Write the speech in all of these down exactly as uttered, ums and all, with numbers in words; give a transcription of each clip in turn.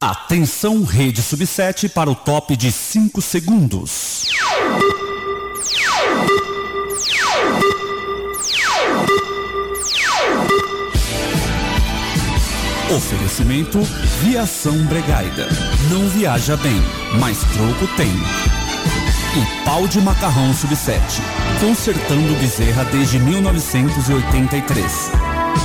Atenção, Rede Sub sete, para o top de cinco segundos. Oferecimento Viação Bregaida. Não viaja bem, mas troco tem. E Pau de Macarrão Sub sete, consertando Bezerra desde mil novecentos e oitenta e três.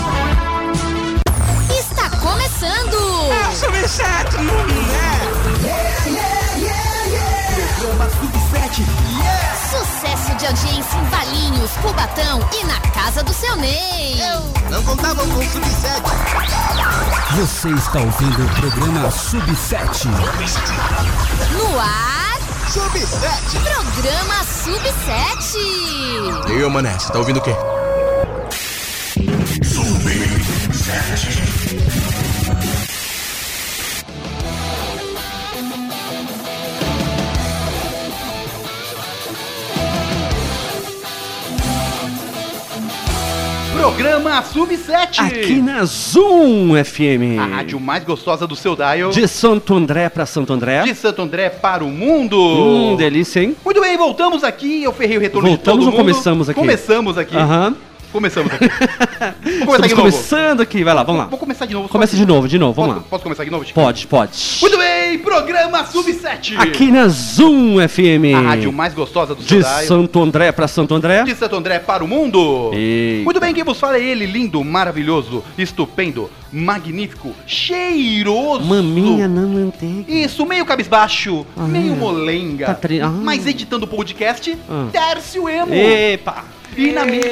Está começando! É o Sub sete, é! Yeah, yeah, yeah, yeah! Programa Sub sete, yeah! Sucesso de audiência em Valinhos, Cubatão e na casa do seu Ney. Eu não contava com o Sub sete. Você está ouvindo o programa Sub sete. No ar, Sub sete. Programa Sub sete. E aí, mané, você tá ouvindo o quê? Sub sete. Programa Sub sete. Aqui na Zoom F M. A rádio mais gostosa do seu dial. De Santo André para Santo André. De Santo André para o mundo. Hum, delícia, hein? Muito bem, voltamos aqui. Eu ferrei o retorno Voltamos de todo ou mundo. começamos aqui? Começamos aqui. Aham. Começamos aqui. Vou começar Estamos de novo. começando aqui, vai lá, vamos lá. Vou começar de novo. Começa de novo, de novo, vamos posso, lá. Posso começar de novo, Chico? Pode, pode. Muito bem, programa Sub sete. Aqui na Zoom F M. A rádio mais gostosa do seu De dial. Santo André para Santo André. De Santo André para o mundo. Eita. Muito bem, quem vos fala é ele, lindo, maravilhoso, estupendo, magnífico, cheiroso. Maminha na manteiga. Isso, meio cabisbaixo, Ah, meio molenga, tá tri- ah. mas editando o podcast, Ah. Tércio Emo. Epa. E na minha...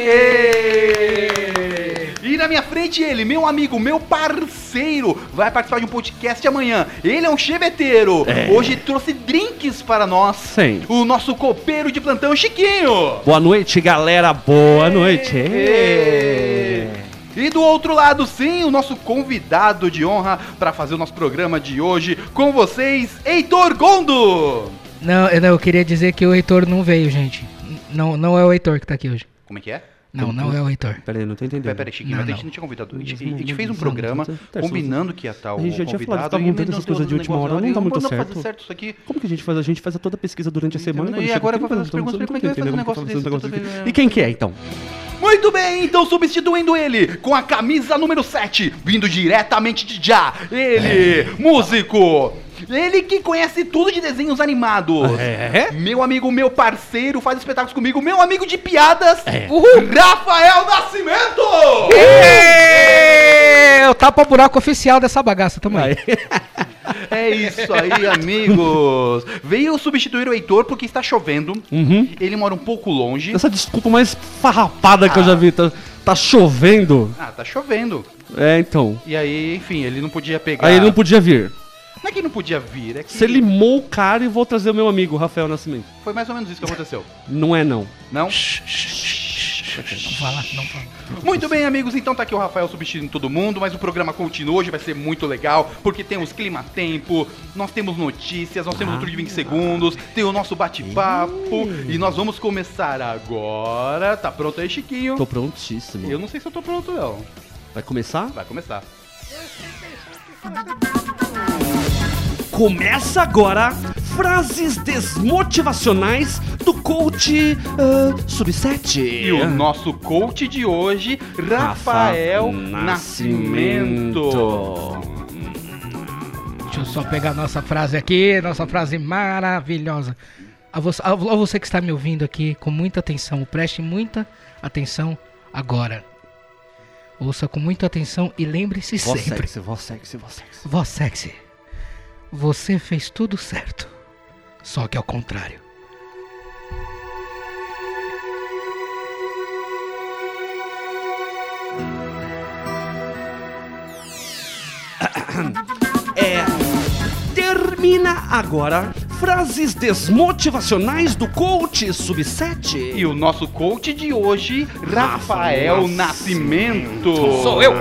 E na minha frente ele, meu amigo, meu parceiro, vai participar de um podcast amanhã. Ele é um cheveteiro. É. Hoje trouxe drinks para nós. Sim. O nosso copeiro de plantão, Chiquinho. Boa noite, galera. Boa noite. Ê. E do outro lado, sim, o nosso convidado de honra para fazer o nosso programa de hoje com vocês, Heitor Gondo. Não, eu, não, eu queria dizer que o Heitor não veio, gente. Não, não é o Heitor que tá aqui hoje. Como é que é? Não, não é o Heitor. Pera aí, não tô entendendo. Pera, pera, Chiquinho, Não, mas a não. gente não tinha convidado. A gente, Não, a gente não, fez um não, programa não, não, combinando que ia estar o A gente já tinha falado, convidado. tá e montando essas não- coisas de não- última hora, negócio- não tá muito não certo. fazer certo isso aqui. Como que a gente faz? A gente faz toda a pesquisa durante a semana. E quando chega agora aqui, vai fazer as não tô- perguntas, não tô como é que vai fazer um entendendo negócio como que desse? tá fazendo esse Tudo negócio aqui. E quem que é, então? Muito bem, então substituindo ele, com a camisa número sete, vindo diretamente de Já, ele, músico, ele que conhece tudo de desenhos animados. É? Meu amigo, meu parceiro, faz espetáculos comigo, meu amigo de piadas, É. Uhul. Rafael Nascimento! É o tapa-buraco oficial dessa bagaça, tamo aí. É isso aí, amigos. Veio substituir o Heitor porque está chovendo. Uhum. Ele mora um pouco longe. Essa desculpa mais farrapada que eu Ah. já vi. Tá, tá chovendo. Ah, tá chovendo. É, então. E aí, enfim, ele não podia pegar. Aí ele não podia vir. Não é que não podia vir, é que Você limou o cara e vou trazer o meu amigo, Rafael Nascimento. foi mais ou menos isso que aconteceu. Não é, não. Não? Não fala, não fala. Muito bem, amigos, então tá aqui o Rafael substituindo todo mundo, mas o programa continua, hoje vai ser muito legal, porque temos clima-tempo, nós temos notícias, nós temos um tour de vinte segundos, tem o nosso bate-papo, e nós vamos começar agora. Tá pronto aí, Chiquinho? Tô prontíssimo. Eu não sei se eu tô pronto, não. Vai começar? Vai começar. Começa agora frases desmotivacionais do coach ah, Sub sete. E o nosso coach de hoje, Rafael Nascimento. Deixa eu só pegar a nossa frase aqui, nossa frase maravilhosa. A você, a você que está me ouvindo aqui com muita atenção, preste muita atenção agora. Ouça com muita atenção e lembre-se Voz sempre. sexy, voz sexy, voz sexy. Voz sexy. Você fez tudo certo, só que ao contrário. É. Termina agora frases desmotivacionais do coach Sub sete. E o nosso coach de hoje, Rafael Rafael Nascimento. Sou eu.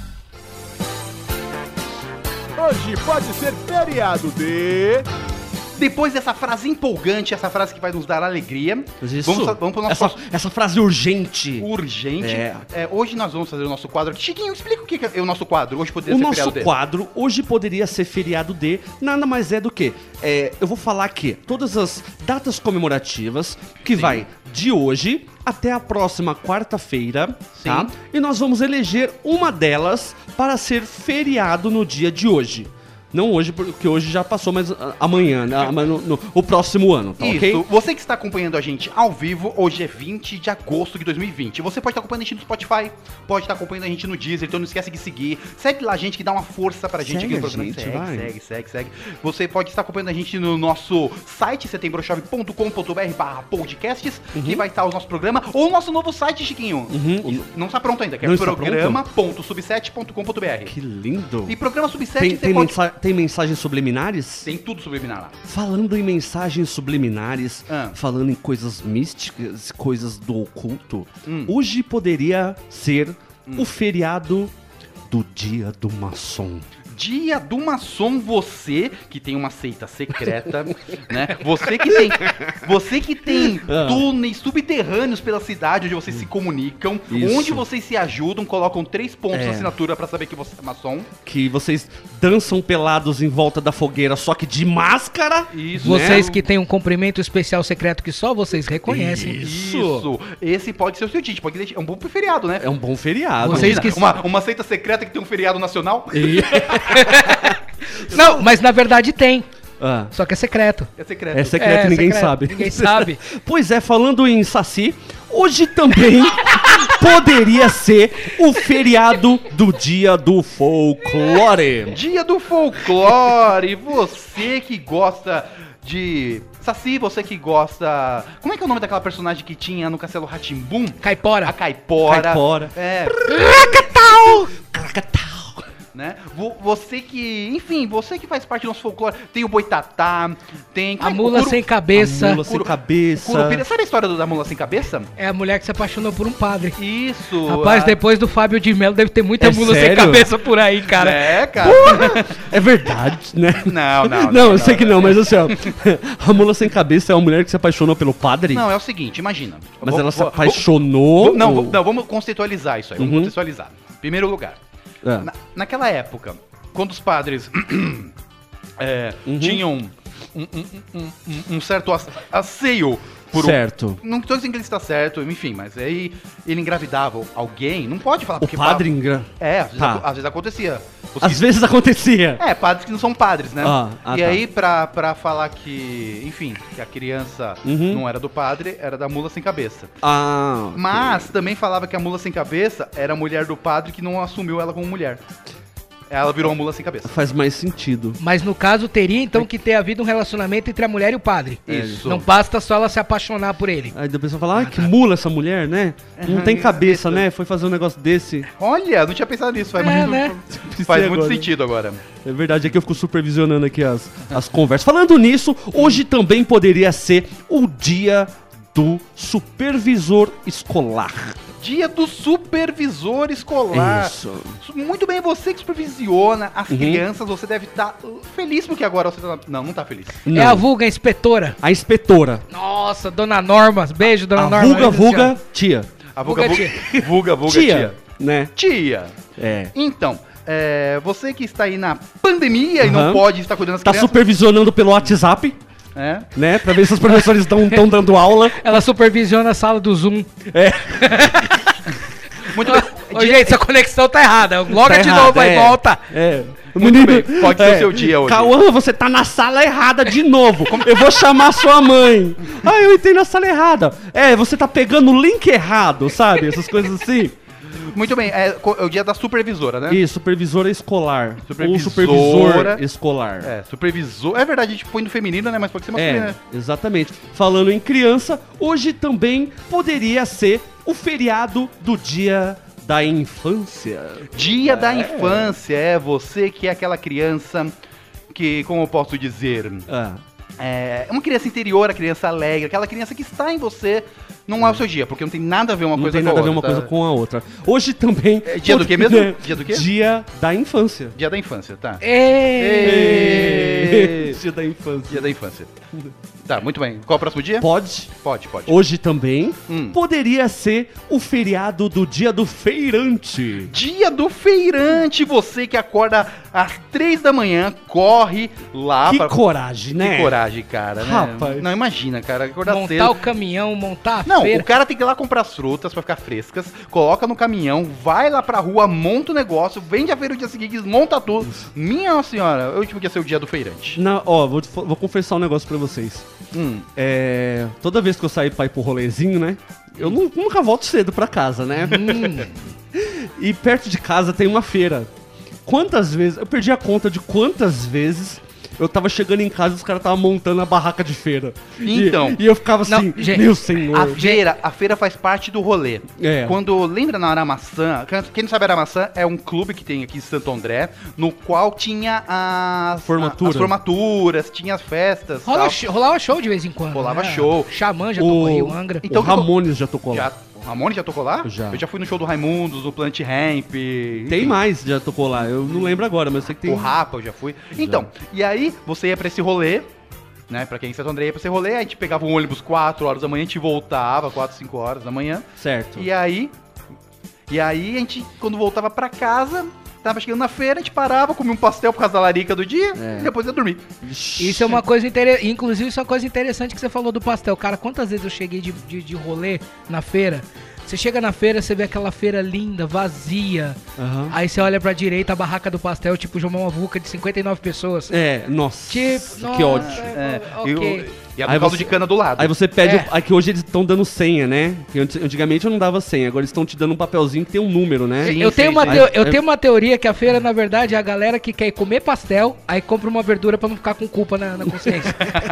Hoje pode ser feriado de Depois dessa frase empolgante, essa frase que vai nos dar alegria, Isso. vamos, vamos pro nosso essa, próximo- essa frase urgente. urgente. É. É, hoje nós vamos fazer o nosso quadro aqui. Chiquinho, explica o que que é o nosso quadro. Hoje poderia O ser nosso feriado dele. quadro hoje poderia ser feriado de nada mais é do que é, eu vou falar aqui todas as datas comemorativas que Sim. vai de hoje até a próxima quarta-feira, tá? Sim. E nós vamos eleger uma delas para ser feriado no dia de hoje. Não hoje, porque hoje já passou, mas ah, amanhã, né? Ah, mas no, no- o próximo ano, tá Isso, ok? você que está acompanhando a gente ao vivo, hoje é vinte de agosto de dois mil e vinte. Você pode estar acompanhando a gente no Spotify, pode estar acompanhando a gente no Deezer, então não esquece de seguir. Segue lá a gente que dá uma força pra gente Segue aqui no a programa. gente, segue, vai. segue, segue, segue. Você pode estar acompanhando a gente no nosso site setembrochove ponto com ponto br barra podcasts, que vai estar o nosso programa, ou o nosso novo site, Chiquinho. Uhum. Não está pronto ainda, que é Não está programa ponto subset ponto com ponto br. Que lindo. E programa Subset Tem, você tem, pode... mensa- tem mensagens subliminares? Tem tudo subliminar lá. Falando em mensagens subliminares, Ah. falando em coisas místicas, coisas do oculto, Hum. hoje poderia ser o feriado do Dia do Maçom. Dia do Maçom, você que tem uma seita secreta, né? Você que tem, você que tem Ah. túneis subterrâneos pela cidade onde vocês se comunicam, Isso. onde vocês se ajudam, colocam três pontos É. na assinatura pra saber que você é maçom. Que vocês dançam pelados em volta da fogueira, só que de máscara. Isso. Vocês né? que têm um cumprimento especial secreto que só vocês reconhecem. Isso. Isso. Esse pode ser o seu dia, pode deixar, é um bom feriado, né? É um bom feriado. Vocês Imagina, que- uma, uma seita secreta que tem um feriado nacional. Não, mas na verdade tem. Ah, Só que é secreto. É secreto. é secreto É, e ninguém secreto, sabe. ninguém sabe. Pois é, falando em Saci, hoje também poderia ser o feriado do Dia do Folclore. Dia do Folclore, você que gosta de... Saci, você que gosta... Como é que é o nome daquela personagem que tinha no Castelo Rá-Tim-Bum? Caipora. A Caipora. Caipora. É, Cracatau. né? Vo- Você que... Enfim, você que faz parte do nosso folclore. Tem o Boitatá, tem... A mula Curu- sem cabeça. A mula sem Curu- cabeça. Curupira. Sabe a história do- da mula sem cabeça? É a mulher que se apaixonou por um padre. Isso. Rapaz, a- depois do Fábio de Mello deve ter muita É mula sem sério? cabeça por aí, cara. É, cara. É verdade, né? Não, não, Não, não, eu sei não, que não, mas assim, ó, a mula sem cabeça é uma mulher que se apaixonou pelo padre, Não, é o seguinte, imagina. mas Vou- ela se vou- apaixonou. vou- Não, ou- vou- não, vamos contextualizar isso aí. Vamos Uhum. contextualizar. Primeiro lugar. Ah, Na- naquela época, quando os padres é, Uhum. tinham um, um- um- um- um certo ace- asseio por um- certo. Não tô dizendo que ele está certo, enfim, mas aí ele engravidava alguém, não pode falar O porque padre fala- engra... É, às vezes, Tá. aco- às vezes acontecia. Os Às que- vezes acontecia. É, padres que não são padres, né? Ah, ah, e tá. aí, pra, pra falar que, enfim, que a criança Uhum. não era do padre, era da mula sem cabeça. Ah, Mas também falava que a mula sem cabeça era a mulher do padre que não assumiu ela como mulher. Ela virou uma mula sem cabeça. faz mais sentido. Mas no caso, teria então que ter havido um relacionamento entre a mulher e o padre. Isso. Não basta só ela se apaixonar por ele. Aí depois você fala, ah, que mula essa mulher, né? Não tem cabeça, Isso. né? Foi fazer um negócio desse. Olha, não tinha pensado nisso. Faz, É, muito, né? faz Pensei muito agora. sentido agora. É verdade, é que eu fico supervisionando aqui as, as conversas. Falando nisso, hoje também poderia ser o dia do supervisor escolar. Dia do supervisor escolar. Isso. Muito bem, você que supervisiona as Uhum. crianças, você deve estar feliz porque agora você tá... Não, não tá feliz. Não. É a vulga inspetora. A inspetora. Nossa, dona Norma. Beijo, dona A Norma. vulga, vulga, tia. A vulga, Vulga vulga, vulga, vulga Tia, tia. né? Tia. É. Então, é, você que está aí na pandemia e Uhum. não pode estar cuidando das Tá crianças... supervisionando pelo WhatsApp, É. né? Pra ver se os professores estão dando aula. Ela supervisiona a sala do Zoom. Muito bem. Ô, gente, essa conexão tá errada. Loga Tá de errado, novo aí, é. volta. É. O Muito bem, pode ser o seu dia hoje. Cauã, você tá na sala errada de novo. Eu vou chamar sua mãe. Ah, eu entrei na sala errada. É, você tá pegando o link errado, sabe? Essas coisas assim. Muito bem, é, co- é o dia da supervisora, né? E supervisora escolar. Ou Supervisora. supervisor escolar. É, supervisor. É verdade, a gente põe no feminino, né? Mas pode ser É, masculino, né? exatamente. Falando em criança, hoje também poderia ser o feriado do Dia da Infância. Dia da infância, é você que é aquela criança que, como eu posso dizer, Ah, é uma criança interior, a criança alegre, aquela criança que está em você, não é o seu dia, porque não tem nada a ver uma não coisa tem com a nada a ver uma outra, coisa tá? com a outra. Hoje também. É dia do quê mesmo? Dia do quê? Dia da infância. Dia da infância, tá? Ei. Aê! Dia da infância. Dia da infância. Tá, muito bem. Qual é o próximo dia? Pode. Pode, pode. Hoje também Hum. poderia ser o feriado do dia do feirante. Dia do feirante, você que acorda às três da manhã, corre lá Que pra... coragem, né? Que coragem, cara, né? Rapaz. Não, imagina, cara, acordar Montar cedo. o caminhão, montar a Não, feira. o cara tem que ir lá comprar as frutas pra ficar frescas, coloca no caminhão, vai lá pra rua, monta o negócio, vende a feira no dia seguinte, desmonta tudo. Minha senhora, eu tive que ser o dia do feirante. Na, ó, vou, vou confessar um negócio pra vocês. Hum. É, toda vez que eu saio pra ir pro rolezinho, né? Eu nu- nunca volto cedo pra casa, né? E perto de casa tem uma feira. Quantas vezes... Eu perdi a conta de quantas vezes eu tava chegando em casa e os caras estavam montando a barraca de feira. E- Então. E, eu ficava assim, Não, gente, meu senhor. A feira, a feira faz parte do rolê. É. Quando lembra na Aramaçã, quem não sabe Aramaçã é um clube que tem aqui em Santo André, no qual tinha as Formatura. as formaturas, tinha as festas, Rola tal. show- rolava show de vez em quando. Rolava né? show. Xamã já tocou aí, o Angra. Então, o Ramones já tocou lá. Já, o Ramone já tocou lá? Já. Eu já fui no show do Raimundos, no Plant Ramp. Tem mais, já tocou lá. Eu não lembro agora, mas eu sei que tem. O Rapa, eu já fui. Então, e aí você ia pra esse rolê, né? Pra quem é em Santo André ia pra esse rolê, a gente pegava um ônibus quatro horas da manhã, a gente voltava quatro, cinco horas da manhã. Certo. E aí, e aí a gente, quando voltava pra casa, tava chegando na feira, a gente parava, comia um pastel por causa da larica do dia, É. e depois ia dormir. Isso é uma coisa interessante. Inclusive, isso é uma coisa interessante que você falou do pastel. Cara, quantas vezes eu cheguei de, de, de rolê na feira? Você chega na feira, você vê aquela feira linda, vazia. Aham. Aí você olha pra direita, a barraca do pastel, tipo, João Mavuca de cinquenta e nove pessoas. É, nossa. Tipo, que nossa, ódio. É, ok. e, o, e a Aí do caldo você- de cana do lado. Aí você pede. É. o- Aqui hoje eles estão dando senha, né? Porque antes- antigamente eu não dava senha, agora eles estão te dando um papelzinho que tem um número, né? Sim. Eu, tenho uma sim. teo- eu Aí- tenho uma teoria que a feira, na verdade, é a galera que quer comer pastel, aí compra uma verdura pra não ficar com culpa na, na consciência.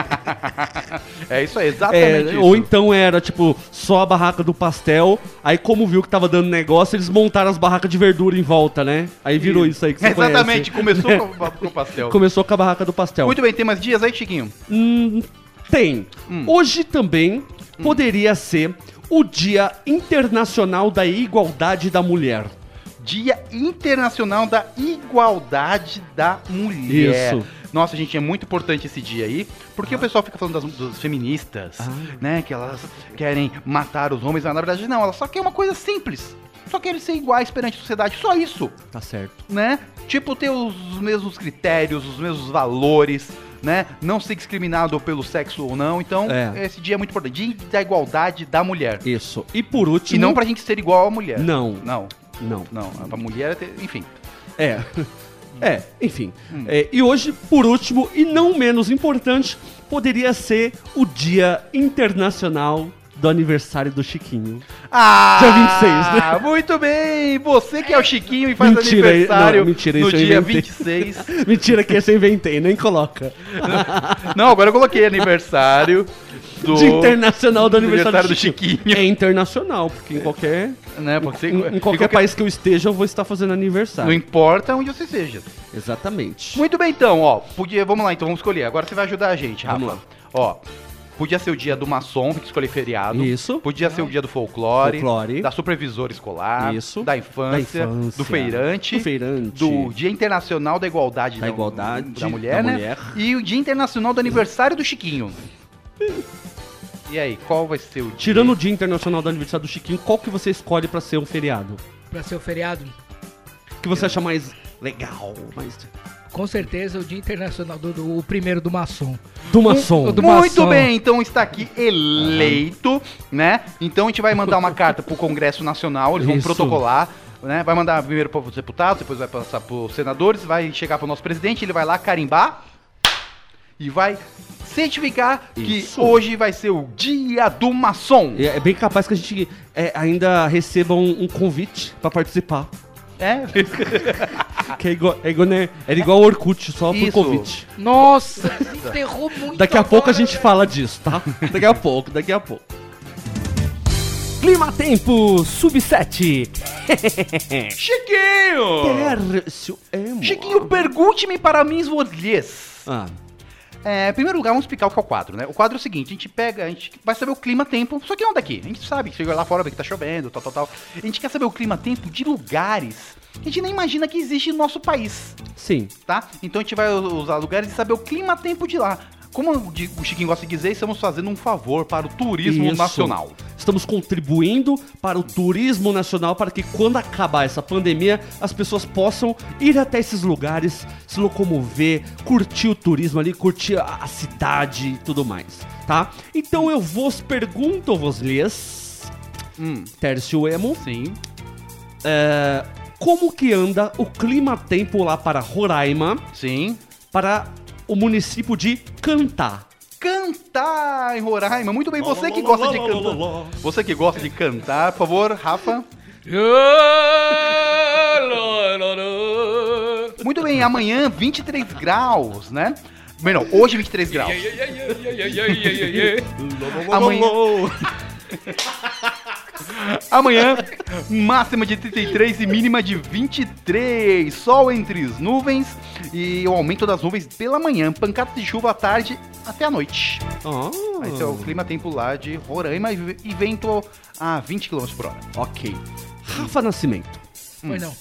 É isso aí, exatamente É, isso. ou então era, tipo, só a barraca do pastel. Aí, como viu que tava dando negócio, eles montaram as barracas de verdura em volta, né? Aí virou isso, aí que você Exatamente, conhece. começou com, com o pastel. Começou com a barraca do pastel. Muito bem, tem mais dias aí, Chiquinho? Hum, tem. Hum. Hoje também poderia ser o Dia Internacional da Igualdade da Mulher. Dia Internacional da Igualdade da Mulher. Isso. Nossa, gente, é muito importante esse dia aí, porque o pessoal fica falando das, dos feministas, né, que elas querem matar os homens, mas na verdade não, elas só querem uma coisa simples, só querem ser iguais perante a sociedade, só isso, Tá certo. né? Tipo, ter os mesmos critérios, os mesmos valores, né? Não ser discriminado pelo sexo ou não, então É. esse dia é muito importante, Dia da Igualdade da Mulher. Isso. E por último... E não pra gente ser igual à mulher. Não. Não, Não. não, pra mulher, é ter- enfim. É. É, enfim. É, e hoje, por último, e não menos importante, poderia ser o Dia Internacional do Aniversário do Chiquinho. Ah, Dia vinte e seis, né? Muito bem! Você que é o Chiquinho e faz Mentira, aniversário não, mentira, no isso eu dia inventei. vinte e seis. Mentira que esse eu inventei, nem coloca. Não, agora eu coloquei aniversário do... Dia Internacional do Aniversário, Aniversário do do Chiquinho. Chiquinho. É internacional, porque em qualquer, Né, pode ser, em, em qualquer país que eu esteja, eu vou estar fazendo aniversário. Não importa onde você seja. Exatamente. Muito bem, então, ó. Podia, vamos lá, então, vamos escolher. Agora você vai ajudar a gente, Rafa. Vamos lá. Ó, podia ser o dia do maçom, tem que escolher feriado. Isso. Podia ser o dia do folclore. Folclore. Da supervisora escolar. Isso. Da infância. Da infância. Do feirante. Do feirante. Do Dia Internacional da Igualdade Da Igualdade da Mulher, da né? Mulher. E o Dia Internacional do Aniversário do Chiquinho. E aí, qual vai ser o dia? Tirando o Dia Internacional do Aniversário do Chiquinho, qual que você escolhe pra ser um feriado? Pra ser o feriado, O que você acha mais legal, mais... com certeza o Dia Internacional do, do o primeiro do maçom. Do maçom. o do Muito maçom. bem, então está aqui eleito, né? Então a gente vai mandar uma carta pro Congresso Nacional, eles vão Isso. protocolar, né? Vai mandar primeiro para os deputados, depois vai passar pros senadores, vai chegar pro nosso presidente, ele vai lá carimbar e vai certificar Isso. que hoje vai ser o Dia do Maçom. É é bem capaz que a gente é, ainda receba um, um convite pra participar. É? Que é igual, é igual, né? Era igual o Orkut, só por Isso. convite. Nossa, enterrou muito. Daqui a pouco a agora. gente fala disso, tá? Daqui a pouco, daqui a pouco. Clima Tempo Sub sete. Chiquinho! Tércio é Chiquinho, pergunte-me para mim, vocês. Ah, É, em primeiro lugar, vamos explicar o que é o quadro, né? O quadro é o seguinte, a gente pega, a gente vai saber o clima-tempo, só que não daqui. A gente sabe que chega lá fora, vê que tá chovendo, tal, tal, tal. A gente quer saber o clima-tempo de lugares que a gente nem imagina que existe no nosso país, Sim. tá? Então a gente vai usar lugares e saber o clima-tempo de lá. Como o Chiquinho gosta de dizer, estamos fazendo um favor para o turismo Isso. nacional. Estamos contribuindo para o turismo nacional para que quando acabar essa pandemia, as pessoas possam ir até esses lugares, se locomover, curtir o turismo ali, curtir a, a cidade e tudo mais, tá? Então eu vos pergunto, vos-lhes, Hum, Tércio Emo, sim. é, como que anda o clima-tempo lá para Roraima, Sim. para o município de Cantá? Cantar em Roraima. Muito bem, você que gosta de cantar. Você que gosta de cantar, por favor, Rafa. Muito bem, amanhã vinte e três graus, né? Não, hoje vinte e três graus. Amanhã, amanhã, máxima de trinta e três e mínima de vinte e três. Sol entre as nuvens e o aumento das nuvens pela manhã. Pancadas de chuva à tarde até a noite. Ah, Esse é o clima-tempo lá de Roraima e e vento a vinte quilômetros por hora. ok. Rafa Nascimento. Pois não.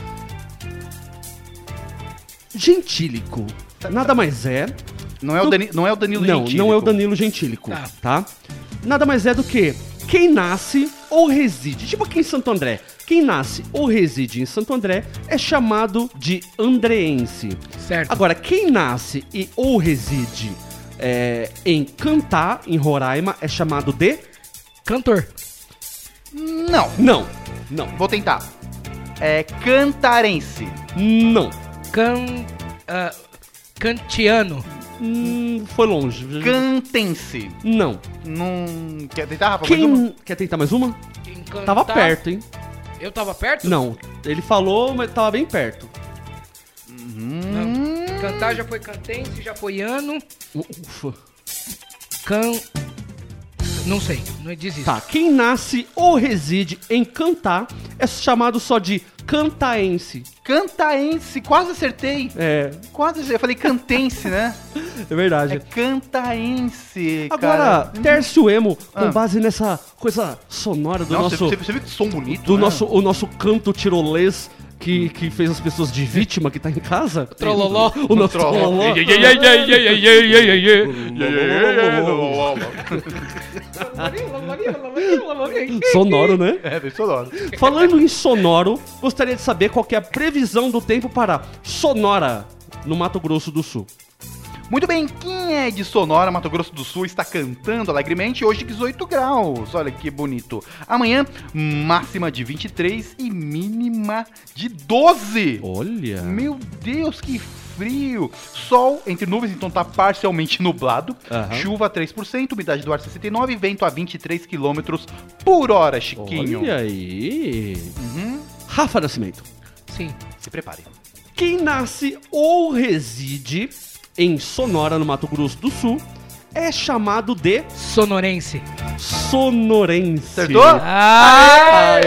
Gentílico. Nada mais é... Não é o, Dani, não é o Danilo Não, Gentílico. não é o Danilo Gentílico, Tá. tá? Nada mais é do que quem nasce ou reside, tipo aqui em Santo André, quem nasce ou reside em Santo André é chamado de andreense. Certo. Agora, quem nasce e ou reside é, em Cantá, em Roraima, é chamado de... Cantor. Não, Não, não, vou tentar. É cantarense. não. Can... ah, kantiano. Hum, foi longe. Cantense. Não. Não... Quer tentar, Rafa? Mais uma? Quem... Quer tentar mais uma? Encantar. Tava perto, hein? Eu tava perto? Não, ele falou, mas tava bem perto. Não. Cantar já foi cantense, já foi ano. Ufa. Can... Não sei, não diz isso. Tá, quem nasce ou reside em Cantá é chamado só de cantaense. Cantaense, quase acertei. É, Quase acertei. Eu falei cantense, né? é verdade. É cantaense, Agora, cara. Tércio Emo, com Ah. base nessa coisa sonora do Nossa, nosso, você, você viu que som bonito, do né? nosso, o nosso canto tirolês que, que fez as pessoas de vítima que tá em casa. Trololó. O nosso Trololó. trololó. Sonoro, né? É, bem sonoro. Falando em sonoro, gostaria de saber qual que é a previsão do tempo para Sonora, no Mato Grosso do Sul. Muito bem, quem é de Sonora, Mato Grosso do Sul, está cantando alegremente. Hoje dezoito graus, olha que bonito. Amanhã, máxima de vinte e três e mínima de doze. Olha. Meu Deus, que frio. Sol entre nuvens, então tá parcialmente nublado. Aham. Chuva três por cento, umidade do ar sessenta e nove, vento a vinte e três quilômetros por hora, Chiquinho. Olha aí. Uhum. Rafa Nascimento. Sim. Se prepare. Quem nasce ou reside em Sonora, no Mato Grosso do Sul, é chamado de Sonorense. sonorense. Acertou? Ah!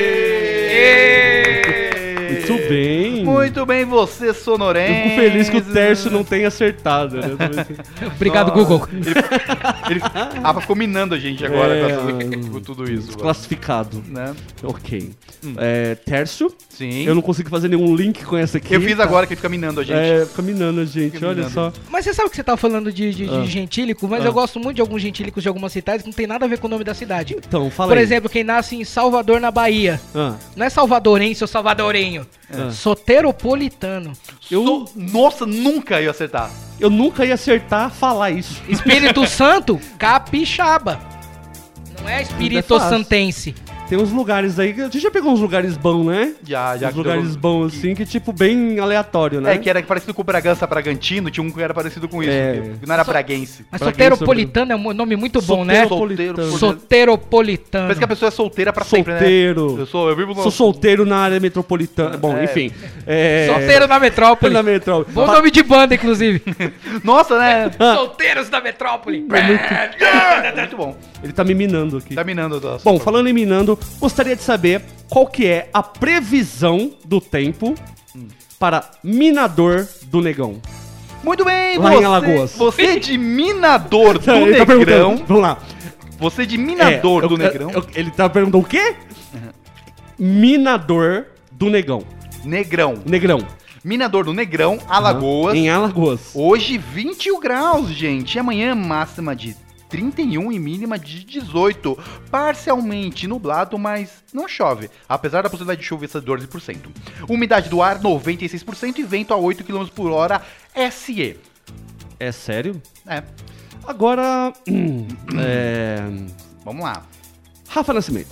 Muito bem. Muito bem, você, Eu sonorense. fico feliz que o Tércio não tenha acertado. Né? Obrigado, Google. Ele, a Rafa ficou minando a gente agora É, com, essa- com tudo isso. Classificado. Né? Ok. É, Tércio, Sim. eu não consigo fazer nenhum link com essa aqui. Eu fiz tá? agora que ele fica minando a gente. É, fica minando a gente, Fica olha minando. só. Mas você sabe que você tava falando de, de, de Ah. gentílico, mas Ah. eu gosto muito de alguns gentílicos de algumas cidades que não tem nada a ver com o nome da cidade. Então, fala Por aí. exemplo, quem nasce em Salvador, na Bahia. Ah, Não é salvadorense ou salvadorenho. Ah. Soteropolitano. eu, So- Nossa, nunca ia acertar. eu nunca ia acertar falar isso. Espírito Santo, capixaba. Não é Espírito É fácil. Santense. Tem uns lugares aí. A gente já pegou uns lugares bons, né? Já, já. uns lugares bons, assim, que tipo, bem aleatório, né? É, que era parecido com o Bragança Bragantino, tinha um que era parecido com isso. É. que não era braguense. Mas Pra quem soteropolitano é um nome muito bom, né? Soteropolitano. Soteropolitano. Parece que a pessoa é solteira pra sempre, né? Solteiro. Eu sou, eu vivo no... Sou solteiro na área metropolitana. Bom, É. enfim. É... Solteiro na metrópole. na metrópole. Bom nome de banda, inclusive. Nossa, né? Solteiros da metrópole. Muito bom. Ele tá me minando aqui. Tá minando. Tá, Bom, falando em minando, gostaria de saber qual que é a previsão do tempo para Minador do Negão. Muito bem, Lá você, em Alagoas. você de minador do Ele tá Negrão. perguntando, vamos lá. Você de minador É, do eu- Negrão. eu- ele tá perguntando o quê? Minador do Negão. Negrão. Negrão. Minador do Negrão, Alagoas. Em Alagoas. Hoje vinte e um graus, gente. E amanhã máxima de trinta e um e mínima de dezoito. Parcialmente nublado, mas não chove. Apesar da possibilidade de chuva, catorze por cento. Umidade do ar, noventa e seis por cento. E vento a oito quilômetros por hora, S E. É sério? É, Agora. hum, é. vamos lá. Rafa Nascimento.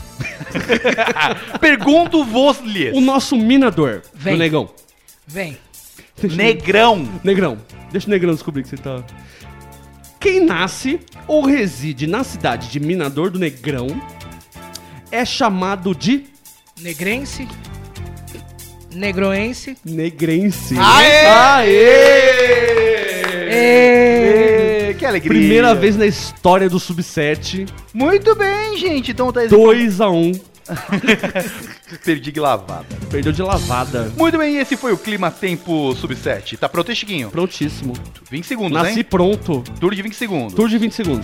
Pergunto-vos-lhes. O nosso minador Vem. do Negão. Vem. Negrão. Negrão. Deixa o Negrão descobrir que você tá. Quem nasce ou reside na cidade de Minador do Negrão é chamado de Negrense. Negroense. negrense. Aê! Ê! Ê, Que alegria. Primeira vez na história do Sub sete. Muito bem, gente. Então tá dois a um. Perdi de lavada. Perdeu de lavada. Muito bem, esse foi o Clima Tempo Sub sete. Tá pronto, Chiquinho? Prontíssimo. vinte segundos, Nasci hein? pronto. Tour de vinte segundos. Tour de vinte segundos.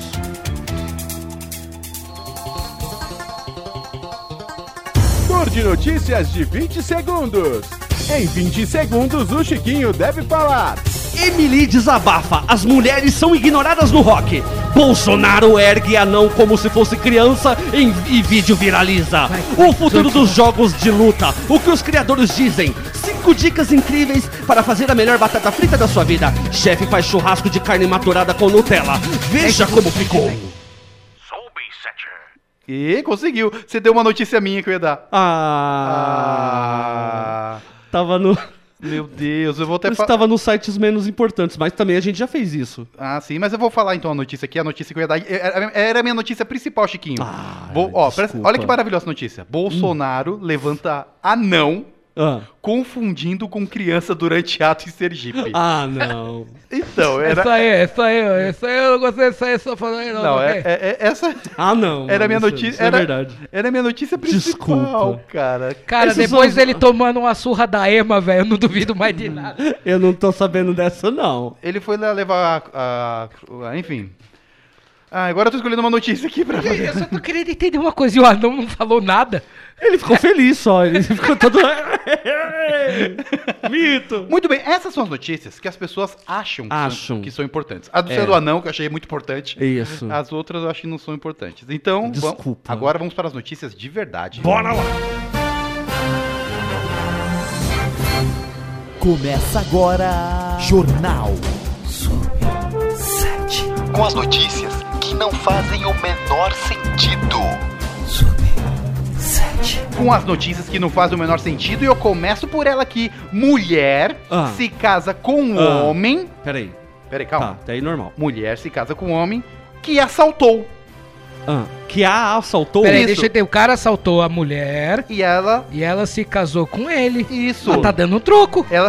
Tour de notícias de vinte segundos. Em vinte segundos, o Chiquinho deve falar. Emily desabafa. As mulheres são ignoradas no rock. Bolsonaro ergue anão como se fosse criança em, e vídeo viraliza. O futuro dos jogos de luta. O que os criadores dizem. Cinco dicas incríveis para fazer a melhor batata frita da sua vida. Chefe faz churrasco de carne maturada com Nutella. Veja como ficou. E conseguiu. Você deu uma notícia minha que eu ia dar. Ah. Ah. Tava no... Meu Deus, eu vou até Você falar. tava nos sites menos importantes, mas também a gente já fez isso. Ah, sim, mas eu vou falar então a notícia aqui, a notícia que eu ia dar. Era era a minha notícia principal, Chiquinho. Ah, Vou- ó, presta- desculpa. olha que maravilhosa notícia. Bolsonaro levanta anão Ah, confundindo com criança durante ato em Sergipe. ah não. Então, era. Essa aí, essa aí, essa aí eu não gostei dessa aí, só falando aí não. Não, é, ok? é- é- essa Ah, não. era a minha mano, notícia. Isso, isso era, é verdade. era a minha notícia principal, Desculpa. cara. Cara, Esses depois são- dele tomando uma surra da Ema, velho, eu não duvido mais de nada. Eu não tô sabendo dessa, não. Ele foi lá levar a. a- a- enfim. Ah, agora eu tô escolhendo uma notícia aqui pra fazer. Eu só tô querendo entender uma coisa, e o anão não falou nada. Ele ficou feliz só, ele ficou todo... Mito. Muito bem, essas são as notícias que as pessoas acham que, Acham. São, que são importantes. A do É. Céu do Anão, que eu achei muito importante. Isso. As outras eu acho que não são importantes. Então, vamos- Desculpa. agora vamos para as notícias de verdade. Bora lá. Começa agora. Jornal Sub sete. Com as notícias que não fazem o menor sentido. Sub sete. Com as notícias que não fazem o menor sentido, e eu começo por ela aqui. Mulher Ah. se casa com um Ah. homem. Peraí. Peraí, Tá, calma. até aí normal. Mulher se casa com um homem que assaltou. Ah, que a assaltou... Peraí, Isso. deixa eu entender. O cara assaltou a mulher E ela. e ela se casou com ele. Isso. Ela tá dando um troco. Ela.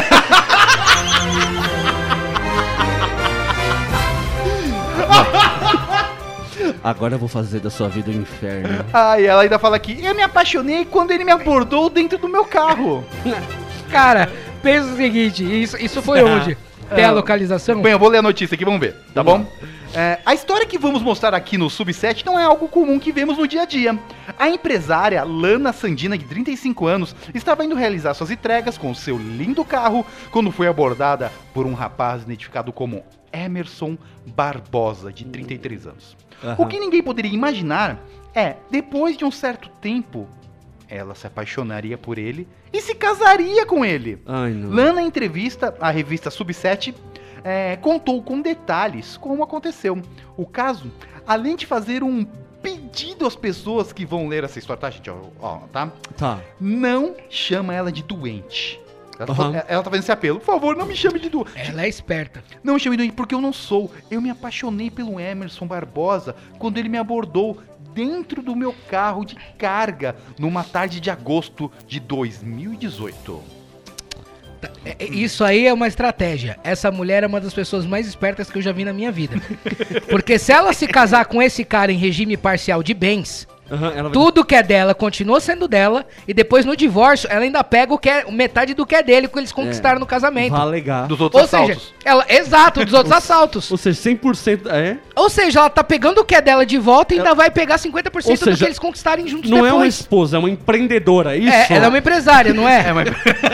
Agora eu vou fazer da sua vida um inferno. Ah, e ela ainda fala aqui. Eu me apaixonei quando ele me abordou dentro do meu carro. Cara, pensa o seguinte, isso, isso foi onde? Tem a localização? Bem, eu vou ler a notícia aqui, vamos ver, tá bom? É, a história que vamos mostrar aqui no Sub sete não é algo comum que vemos no dia a dia. A empresária Lana Sandina, de trinta e cinco anos, estava indo realizar suas entregas com seu lindo carro quando foi abordada por um rapaz identificado como Emerson Barbosa, de trinta e três anos. O Aham. que ninguém poderia imaginar é, depois de um certo tempo, ela se apaixonaria por ele e se casaria com ele. Ai, não. Lana, em entrevista à revista Sub sete, é, contou com detalhes como aconteceu. O caso, além de fazer um pedido às pessoas que vão ler essa história, tá, gente? Ó, ó, tá? Tá. Não chama ela de doente. Ela, tá Aham. falando- ela tá fazendo esse apelo. Por favor, não me chame de doente. Ela é esperta. Não me chame de doente, porque eu não sou. Eu me apaixonei pelo Emerson Barbosa quando ele me abordou dentro do meu carro de carga numa tarde de agosto de dois mil e dezoito. É, é, Isso aí é uma estratégia. Essa mulher é uma das pessoas mais espertas que eu já vi na minha vida. Porque se ela se casar com esse cara em regime parcial de bens, Aham, ela vai- Tudo que é dela continua sendo dela. E depois no divórcio, ela ainda pega o que é, metade do que é dele, que eles conquistaram no casamento. Vai alegar. Dos outros Ou seja, assaltos. ela, exato, dos outros assaltos. Ou seja, cem por cento é. Ou seja, ela tá pegando o que é dela de volta e ainda vai pegar cinquenta por cento Ou seja, do que eles conquistarem juntos Não é uma depois. esposa, é uma empreendedora, é isso? É, ela é uma empresária, não é? É, mas...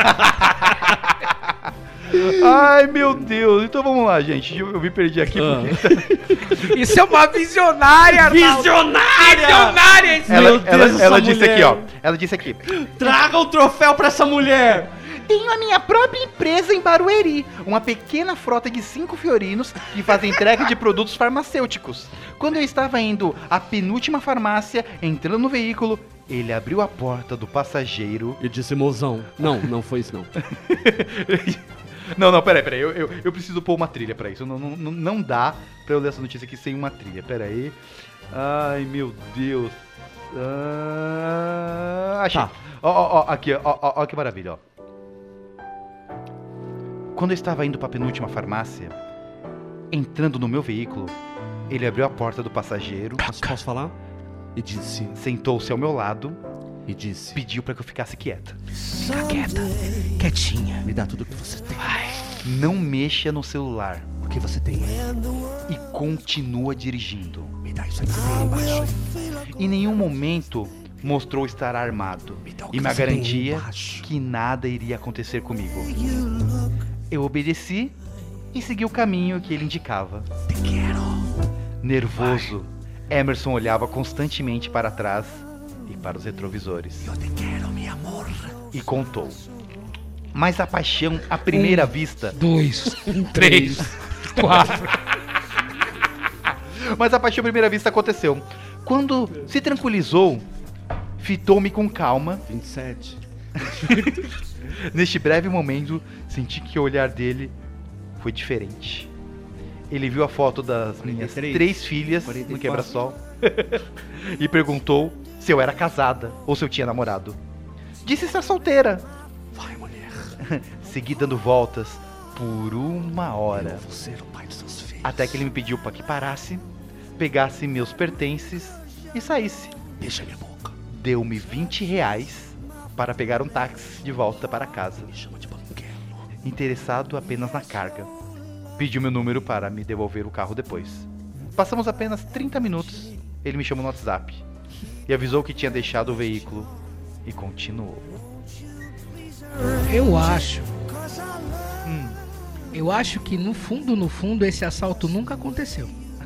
Ai, meu Deus. Então vamos lá, gente. Eu, eu me perdi aqui. Ah. Porque... Isso é uma visionária, Arnaldo. Visionária! Visionária! isso. Ela, Meu Deus, ela, essa ela disse mulher. aqui, ó. Ela disse aqui. Traga o troféu pra essa mulher! Tenho a minha própria empresa em Barueri, uma pequena frota de cinco fiorinos que faz entrega de produtos farmacêuticos. Quando eu estava indo à penúltima farmácia, entrando no veículo, ele abriu a porta do passageiro. E disse, mozão. Não, não foi isso não. Não, não, peraí, peraí, eu, eu, eu preciso pôr uma trilha pra isso. Não, não, não- não dá pra eu ler essa notícia aqui sem uma trilha, peraí. Ai, meu Deus. Ah, achei. Tá. Ó, ó, ó, aqui, ó, ó, ó que maravilha, ó. Quando eu estava indo pra penúltima farmácia, entrando no meu veículo, ele abriu a porta do passageiro, Posso, posso falar? E disse, sentou-se ao meu lado, e disse, pediu pra que eu ficasse quieta. Fica quieta, quietinha. me dá tudo que você tem. Não mexa no celular O que você tem? e continua dirigindo. Me dá isso aí que você tem embaixo. Em nenhum momento mostrou estar armado dá o que e me você tem garantia embaixo. que nada iria acontecer comigo. Eu obedeci e segui o caminho que ele indicava. Te quero. Nervoso, Emerson olhava constantemente para trás e para os retrovisores Eu te quero, meu amor. e contou. Mas a paixão à primeira vista, Dois, três, quatro. mas a paixão à primeira vista aconteceu. Quando se tranquilizou, fitou-me com calma. vinte e sete. Neste breve momento, senti que o olhar dele foi diferente. Ele viu a foto das minhas quarenta e três, três filhas quarenta e no quatro. quebra-sol e perguntou se eu era casada ou se eu tinha namorado. Disse estar solteira. Vai, mulher. Segui dando voltas por uma hora, Eu vou ser o pai dos seus filhos. até que ele me pediu para que parasse, pegasse meus pertences e saísse. Beija minha boca. Deu-me vinte reais para pegar um táxi de volta para casa. Me chama de banquelo. Interessado apenas na carga. Pediu meu número para me devolver o carro depois. Passamos apenas trinta minutos. Ele me chamou no WhatsApp e avisou que tinha deixado o veículo e continuou. Eu acho. Hum. Eu acho que no fundo, no fundo, esse assalto nunca aconteceu.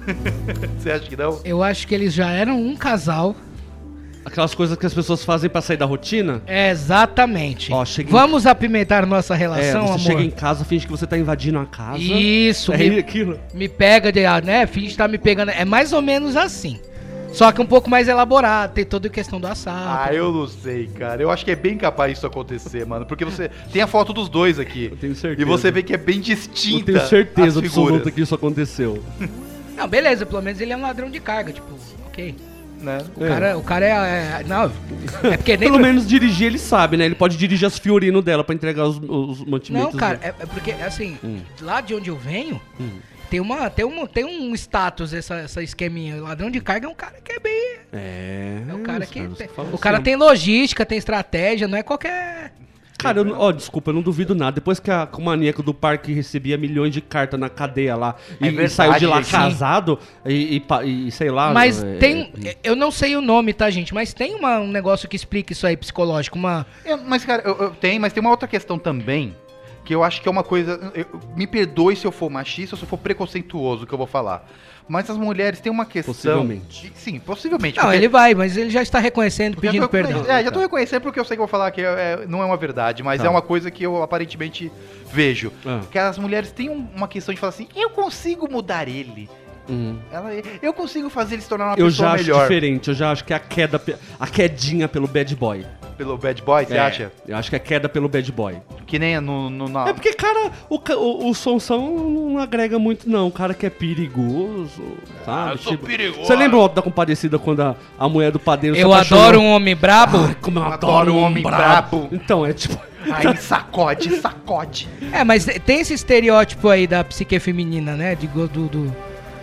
Você acha que não? Eu acho que eles já eram um casal. Aquelas coisas que as pessoas fazem pra sair da rotina. É, exatamente. Ó, chega em- Vamos apimentar nossa É, relação, você amor? chega em casa, finge que você tá invadindo a casa. Isso, É me, aquilo. me pega, de, ah, né? Finge que tá me pegando. É mais ou menos assim. Só que um pouco mais elaborado. Tem toda a questão do assalto. Ah, eu não sei, cara. Eu acho que é bem capaz isso acontecer, mano. Porque você tem a foto dos dois aqui. Eu tenho certeza. E você vê que é bem Eu distinta tenho certeza as absoluta figuras, que isso aconteceu. Não, beleza, pelo menos ele é um ladrão de carga, tipo, ok. né? O, cara, o cara é, é- Não, é porque nem. Pelo menos dirigir ele sabe, né? Ele pode dirigir as Fiorino dela pra entregar os, os mantimentos. Não, cara, dele. é, é porque, assim, Hum. lá de onde eu venho, Hum. tem, uma, tem, um, tem um status, essa, essa esqueminha. O ladrão de carga é um cara que é bem. É. É o cara os que. caras tem- falam o cara assim. tem logística, tem estratégia, não é qualquer. Cara, eu, não- ó, desculpa, eu não duvido nada. Depois que, a, que o maníaco do parque recebia milhões de cartas na cadeia lá e, É e verdade, saiu de lá gente. casado e, e pa- e sei lá. Mas é, tem. é, Eu não sei o nome, tá, gente? Mas tem uma- um negócio que explica isso aí, psicológico. Uma. É, mas, cara, eu, eu tenho, mas tem uma outra questão também, que eu acho que é uma coisa. eu- me perdoe se eu for machista ou se eu for preconceituoso que eu vou falar. Mas as mulheres têm uma questão. Possivelmente. de- sim, possivelmente. Não, porque- ele vai, mas ele já está reconhecendo, porque pedindo eu tô- perdão. É, já tô reconhecendo porque eu sei que eu vou falar que é- é- não é uma verdade, mas Tá. é uma coisa que eu aparentemente vejo. Ah. Que as mulheres têm um- uma questão de falar assim: eu consigo mudar ele. hum. Ela, eu consigo fazer ele se tornar uma Eu pessoa já acho melhor. diferente, eu já acho que é a queda, pe- a quedinha pelo bad boy. Pelo bad boy, você É, acha? Eu acho que é queda pelo bad boy. Que nem no. no na- É porque, cara, o, ca- o, o Sonsão não agrega muito, não. O cara que é perigoso, sabe? eu sou perigoso. Você lembra o Auto da Compadecida quando a, a mulher do padeiro se Eu apaixonou? adoro um homem brabo. Ai, como eu Eu adoro, adoro um um homem homem brabo. brabo. Então, é tipo... Aí sacode, sacode. É, mas tem esse estereótipo aí da psique feminina, né? De, go- do, do-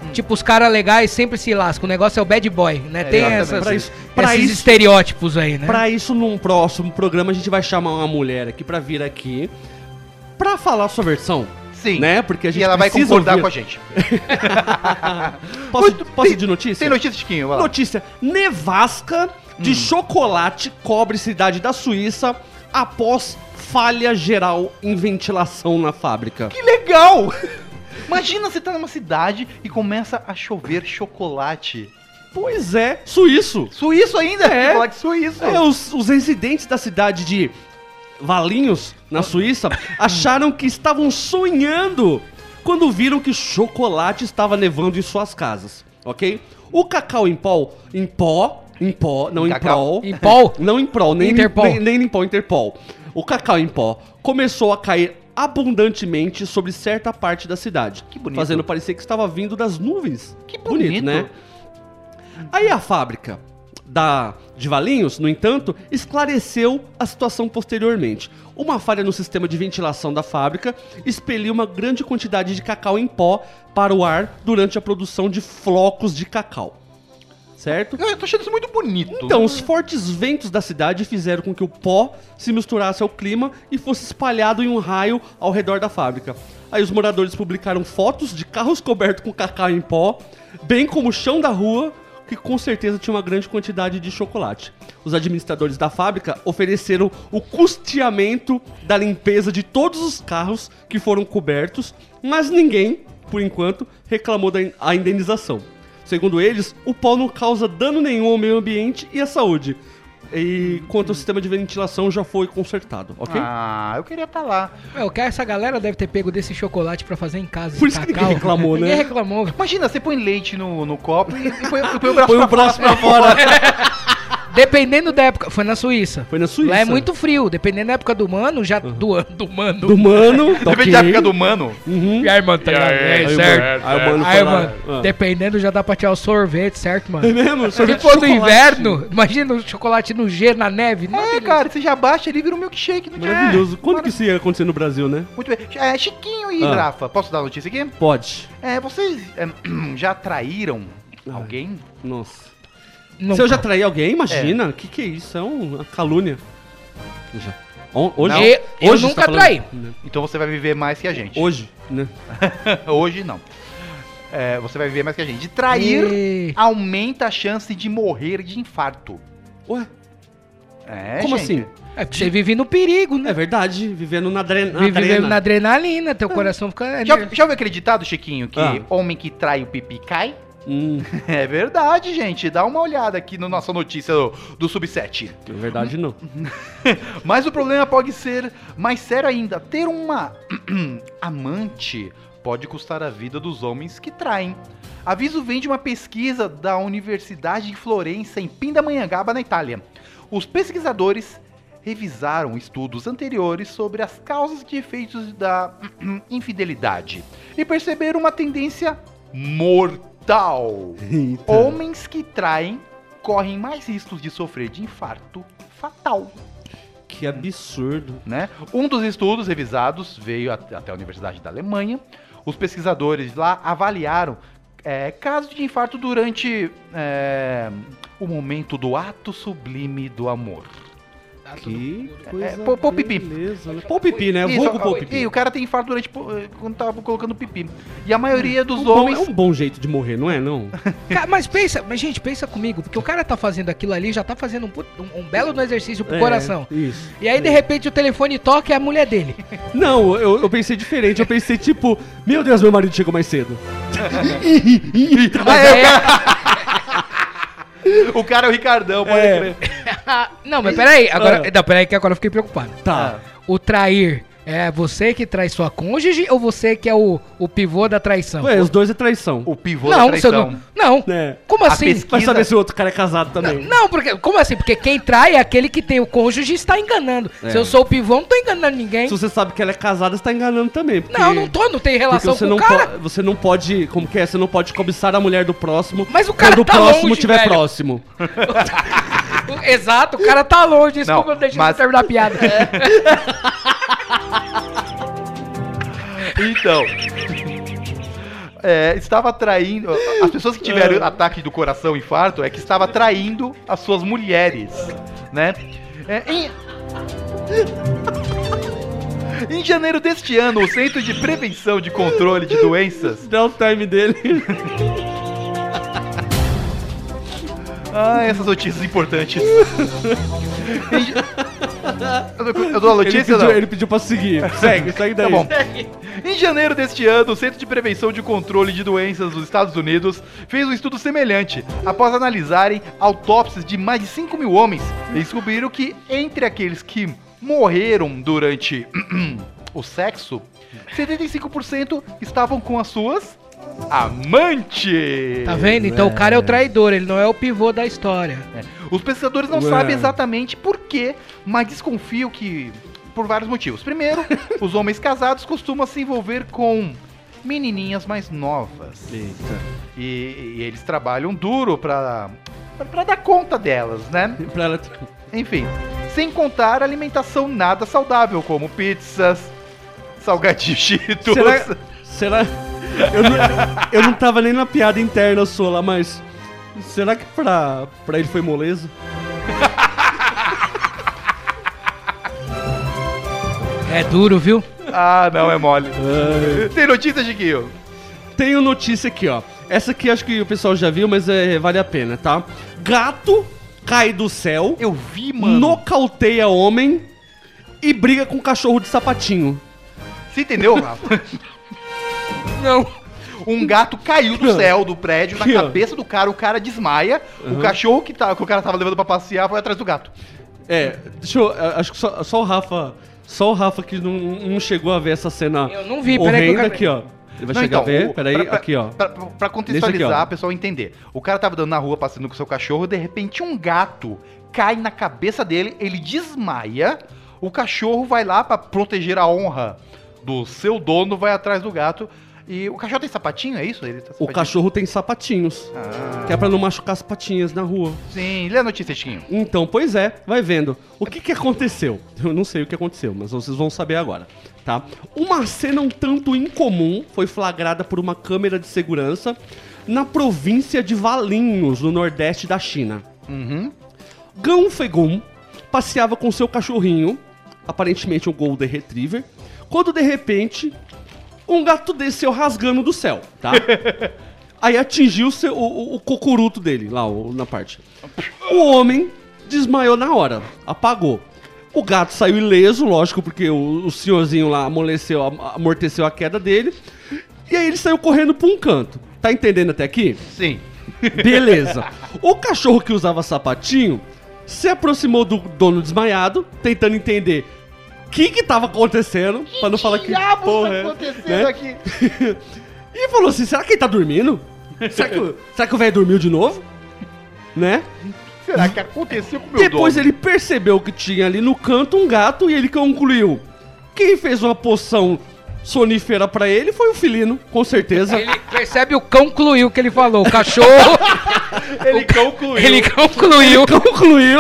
Tipo, os caras legais sempre se lascam. O negócio é o bad boy, né? É, Tem exatamente. essas, Pra isso- pra esses isso- estereótipos aí, né? Pra isso, num próximo programa, a gente vai chamar uma mulher aqui pra vir aqui pra falar a sua versão. Sim. Né? Porque a gente E ela vai precisa concordar ouvir. com a gente. Posso, Muito- posso tem- de notícia? Tem notícia, Chiquinho? Vai lá. Notícia: nevasca de Hum. chocolate cobre cidade da Suíça após falha geral em ventilação na fábrica. Que legal! Imagina você tá numa cidade e começa a chover chocolate. Pois é, suíço. Suíço ainda? É. Chocolate suíço. É, os, os residentes da cidade de Valinhos, na Suíça, acharam que estavam sonhando quando viram que chocolate estava nevando em suas casas, ok? O cacau em pó, em pó, em pó, não em Cacau. prol, Em pó? não em prol, nem Interpol. nem, nem em pó, Interpol. O cacau em pó começou a cair abundantemente sobre certa parte da cidade, Que bonito. fazendo parecer que estava vindo das nuvens. Que bonito. né? Aí a fábrica da, de Valinhos, no entanto, esclareceu a situação posteriormente. Uma falha no sistema de ventilação da fábrica expeliu uma grande quantidade de cacau em pó para o ar durante a produção de flocos de cacau. Certo? Eu tô achando isso muito bonito. Então, os fortes ventos da cidade fizeram com que o pó se misturasse ao clima e fosse espalhado em um raio ao redor da fábrica. Aí os moradores publicaram fotos de carros cobertos com cacau em pó, bem como o chão da rua, que com certeza tinha uma grande quantidade de chocolate. Os administradores da fábrica ofereceram o custeamento da limpeza de todos os carros que foram cobertos, mas ninguém, por enquanto, reclamou da in- a indenização. Segundo eles, o pó não causa dano nenhum ao meio ambiente e à saúde. E quanto ao sistema de ventilação já foi consertado, ok? Ah, eu queria estar lá. Meu, que essa galera deve ter pego desse chocolate pra fazer em casa. Por esse isso que cacau. ninguém reclamou, né? Ninguém reclamou. Imagina, você põe leite no, no copo e, e põe, e põe o braço Põe pra o braço fora. pra fora. Dependendo da época, foi na Suíça. Foi na Suíça. Lá é muito frio. Dependendo da época do mano, já. Do ano, do mano. Do mano, Depende ok. da época do mano. Uhum. E aí, mano, tá ligado? É, Aí, certo. mano, aí o mano Aí, foi lá. mano, Ah. dependendo já dá pra tirar o sorvete, certo, mano? É mesmo? Se Sorvete de for no chocolate. inverno, imagina o chocolate no gelo, na neve. Não, É, beleza. cara, você já baixa ali e vira um milkshake. Não Maravilhoso. É, Quando mara- que isso ia acontecer no Brasil, né? Muito bem. É, Chiquinho e Ah. Rafa, posso dar a notícia aqui? Pode. É, vocês é, já traíram Ah. alguém? Nossa. Nunca. Se eu já traí alguém, imagina. O que que é isso? É um- uma calúnia. Já. On- Hoje? Não. Eu, eu Hoje você nunca tá falando? traí. Então você vai viver mais que a gente. Hoje, né? Hoje não. É, você vai viver mais que a gente. De trair E- aumenta a chance de morrer de infarto. Ué, É, como gente. assim? É porque você vive no perigo, né? É verdade, vivendo na, adre... na Vive adrena. na adrenalina, teu coração fica. Já, já ouviu aquele ditado, Chiquinho, que Ah. homem que trai o pipi cai? Hum, É verdade, gente. Dá uma olhada aqui na nossa notícia do, do Subset. é verdade não. Mas o problema pode ser mais sério ainda. Ter uma amante pode custar a vida dos homens que traem. Aviso vem de uma pesquisa da Universidade de Florença, em Pindamonhangaba, na Itália. Os pesquisadores revisaram estudos anteriores sobre as causas e efeitos da infidelidade e perceberam uma tendência mortal. Homens que traem correm mais riscos de sofrer de infarto fatal. Que absurdo. Né? Um dos estudos revisados veio at- até a Universidade da Alemanha. Os pesquisadores lá avaliaram é, casos de infarto durante é, o momento do ato sublime do amor. Que coisa É, pô- pô pipi. beleza, né? Pô pipi, né? Isso, Vulgo ó, pô E pipi. o cara tem infarto durante pô- quando tava colocando pipi. E a maioria dos Um bom- homens. É um bom jeito de morrer, não é, não? Ca- Mas pensa, mas gente, pensa comigo, porque o cara tá fazendo aquilo ali, já tá fazendo um, put- um- um belo no exercício pro É, coração. Isso. E aí, de repente, o telefone toca e é a mulher dele. Não, eu, eu pensei diferente. Eu pensei, tipo, meu Deus, meu marido chegou mais cedo. Ah, é, o cara é o Ricardão, pode É. crer. Não, mas peraí, agora. Ah. Não, peraí, que agora eu fiquei preocupado. Tá. O trair é você que trai sua cônjuge ou você que é o, o pivô da traição? Ué, os dois é traição. O pivô da não, você traição. não. Não. É. Como A assim? pesquisa- Vai saber se o outro cara é casado também. Não, porque. Como assim? Porque quem trai é aquele que tem o cônjuge e está enganando. É. Se eu sou o pivô, não tô enganando ninguém. Se você sabe que ela é casada, você tá enganando também. Porque, Não, não tô, não tem porque relação você com não o cara. po- você não pode, como que é? Você não pode cobiçar a mulher do próximo Mas o cara quando o tá próximo longe, estiver velho. próximo. Exato, o cara tá longe. Desculpa, Não, não deixa mas- eu terminar a piada. Então. é, estava traindo. As pessoas que tiveram ataque do coração, infarto, é que estava traindo as suas mulheres, né? É, em... em janeiro deste ano, o Centro de Prevenção de Controle de Doenças. Dá o time dele. Ah, essas notícias importantes. Em... Eu dou a notícia, ele pediu, não? ele pediu pra seguir. Segue, segue daí. Tá bom. Em janeiro deste ano, o Centro de Prevenção de Controle de Doenças dos Estados Unidos fez um estudo semelhante. Após analisarem autópsias de mais de cinco mil homens, eles descobriram que entre aqueles que morreram durante o sexo, setenta e cinco por cento estavam com as suas amantes. Tá vendo? Então É. o cara é o traidor, ele não é o pivô da história. Os pesquisadores não Ué. sabem exatamente por quê, mas desconfiam que por vários motivos. Primeiro, os homens casados costumam se envolver com menininhas mais novas. Eita. E, e eles trabalham duro pra, pra dar conta delas, né? Pra ela... Enfim, sem contar a alimentação nada saudável, como pizzas, salgadinhos cheetos. Será... Será... Eu não, eu não tava nem na piada interna sua lá, mas... Será que pra, pra ele foi moleza? É duro, viu? Ah, não, é mole. Ai. Tem notícia, Chiquinho? Tenho notícia aqui, ó. Essa aqui acho que o pessoal já viu, mas é, vale a pena, tá? Gato cai do céu, Eu vi, mano. nocauteia homem e briga com cachorro de sapatinho. Você entendeu, Rafa? Não. Um gato caiu do céu do prédio na Aqui, ó. cabeça do cara, o cara desmaia. O cachorro que, tá, que o cara tava levando pra passear foi atrás do gato. É, deixa eu... Acho que só, só o Rafa... Só o Rafa que não, não chegou a ver essa cena Eu não vi, peraí que eu horrenda quero aqui, ó. Ele vai Não, chegar então, a ver, o- peraí, pra- pra- aqui, ó. Pra, pra- pra contextualizar, Nesse aqui, ó. o pessoal entender. O cara tava andando na rua, passando com o seu cachorro, de repente um gato cai na cabeça dele, ele desmaia, o cachorro vai lá pra proteger a honra do seu dono, vai atrás do gato. E o cachorro tem sapatinho, é isso? Ele tá O sapatinho? cachorro tem sapatinhos, Ah, que é pra não machucar as patinhas na rua. sim, lê a notícia, Chiquinho. Então, pois é, vai vendo. O que que aconteceu? Eu não sei o que aconteceu, mas vocês vão saber agora, tá? Uma cena um tanto incomum foi flagrada por uma câmera de segurança na província de Valinhos, no nordeste da China. Uhum. Gão Fegum passeava com seu cachorrinho, aparentemente um Golden Retriever, quando de repente um gato desceu rasgando do céu, tá? Aí atingiu seu, o, o, o cocuruto dele, lá o, na parte. O homem desmaiou na hora, apagou. O gato saiu ileso, lógico, porque o, o senhorzinho lá amoleceu, am- amorteceu a queda dele. E aí ele saiu correndo pra um canto. Tá entendendo até aqui? Sim. Beleza. O cachorro que usava sapatinho se aproximou do dono desmaiado, tentando entender o que que tava acontecendo, pra não falar que diabos porra tá é, acontecendo né? aqui? E falou assim, será que ele tá dormindo? Será que, o- será que o velho dormiu de novo? Né? Será que aconteceu com o meu Depois dono? ele percebeu que tinha ali no canto um gato e ele concluiu. Quem fez uma poção sonífera pra ele foi o felino, com certeza. Ele percebe o concluiu que ele falou. O cachorro, Ele concluiu. ele concluiu. Concluiu.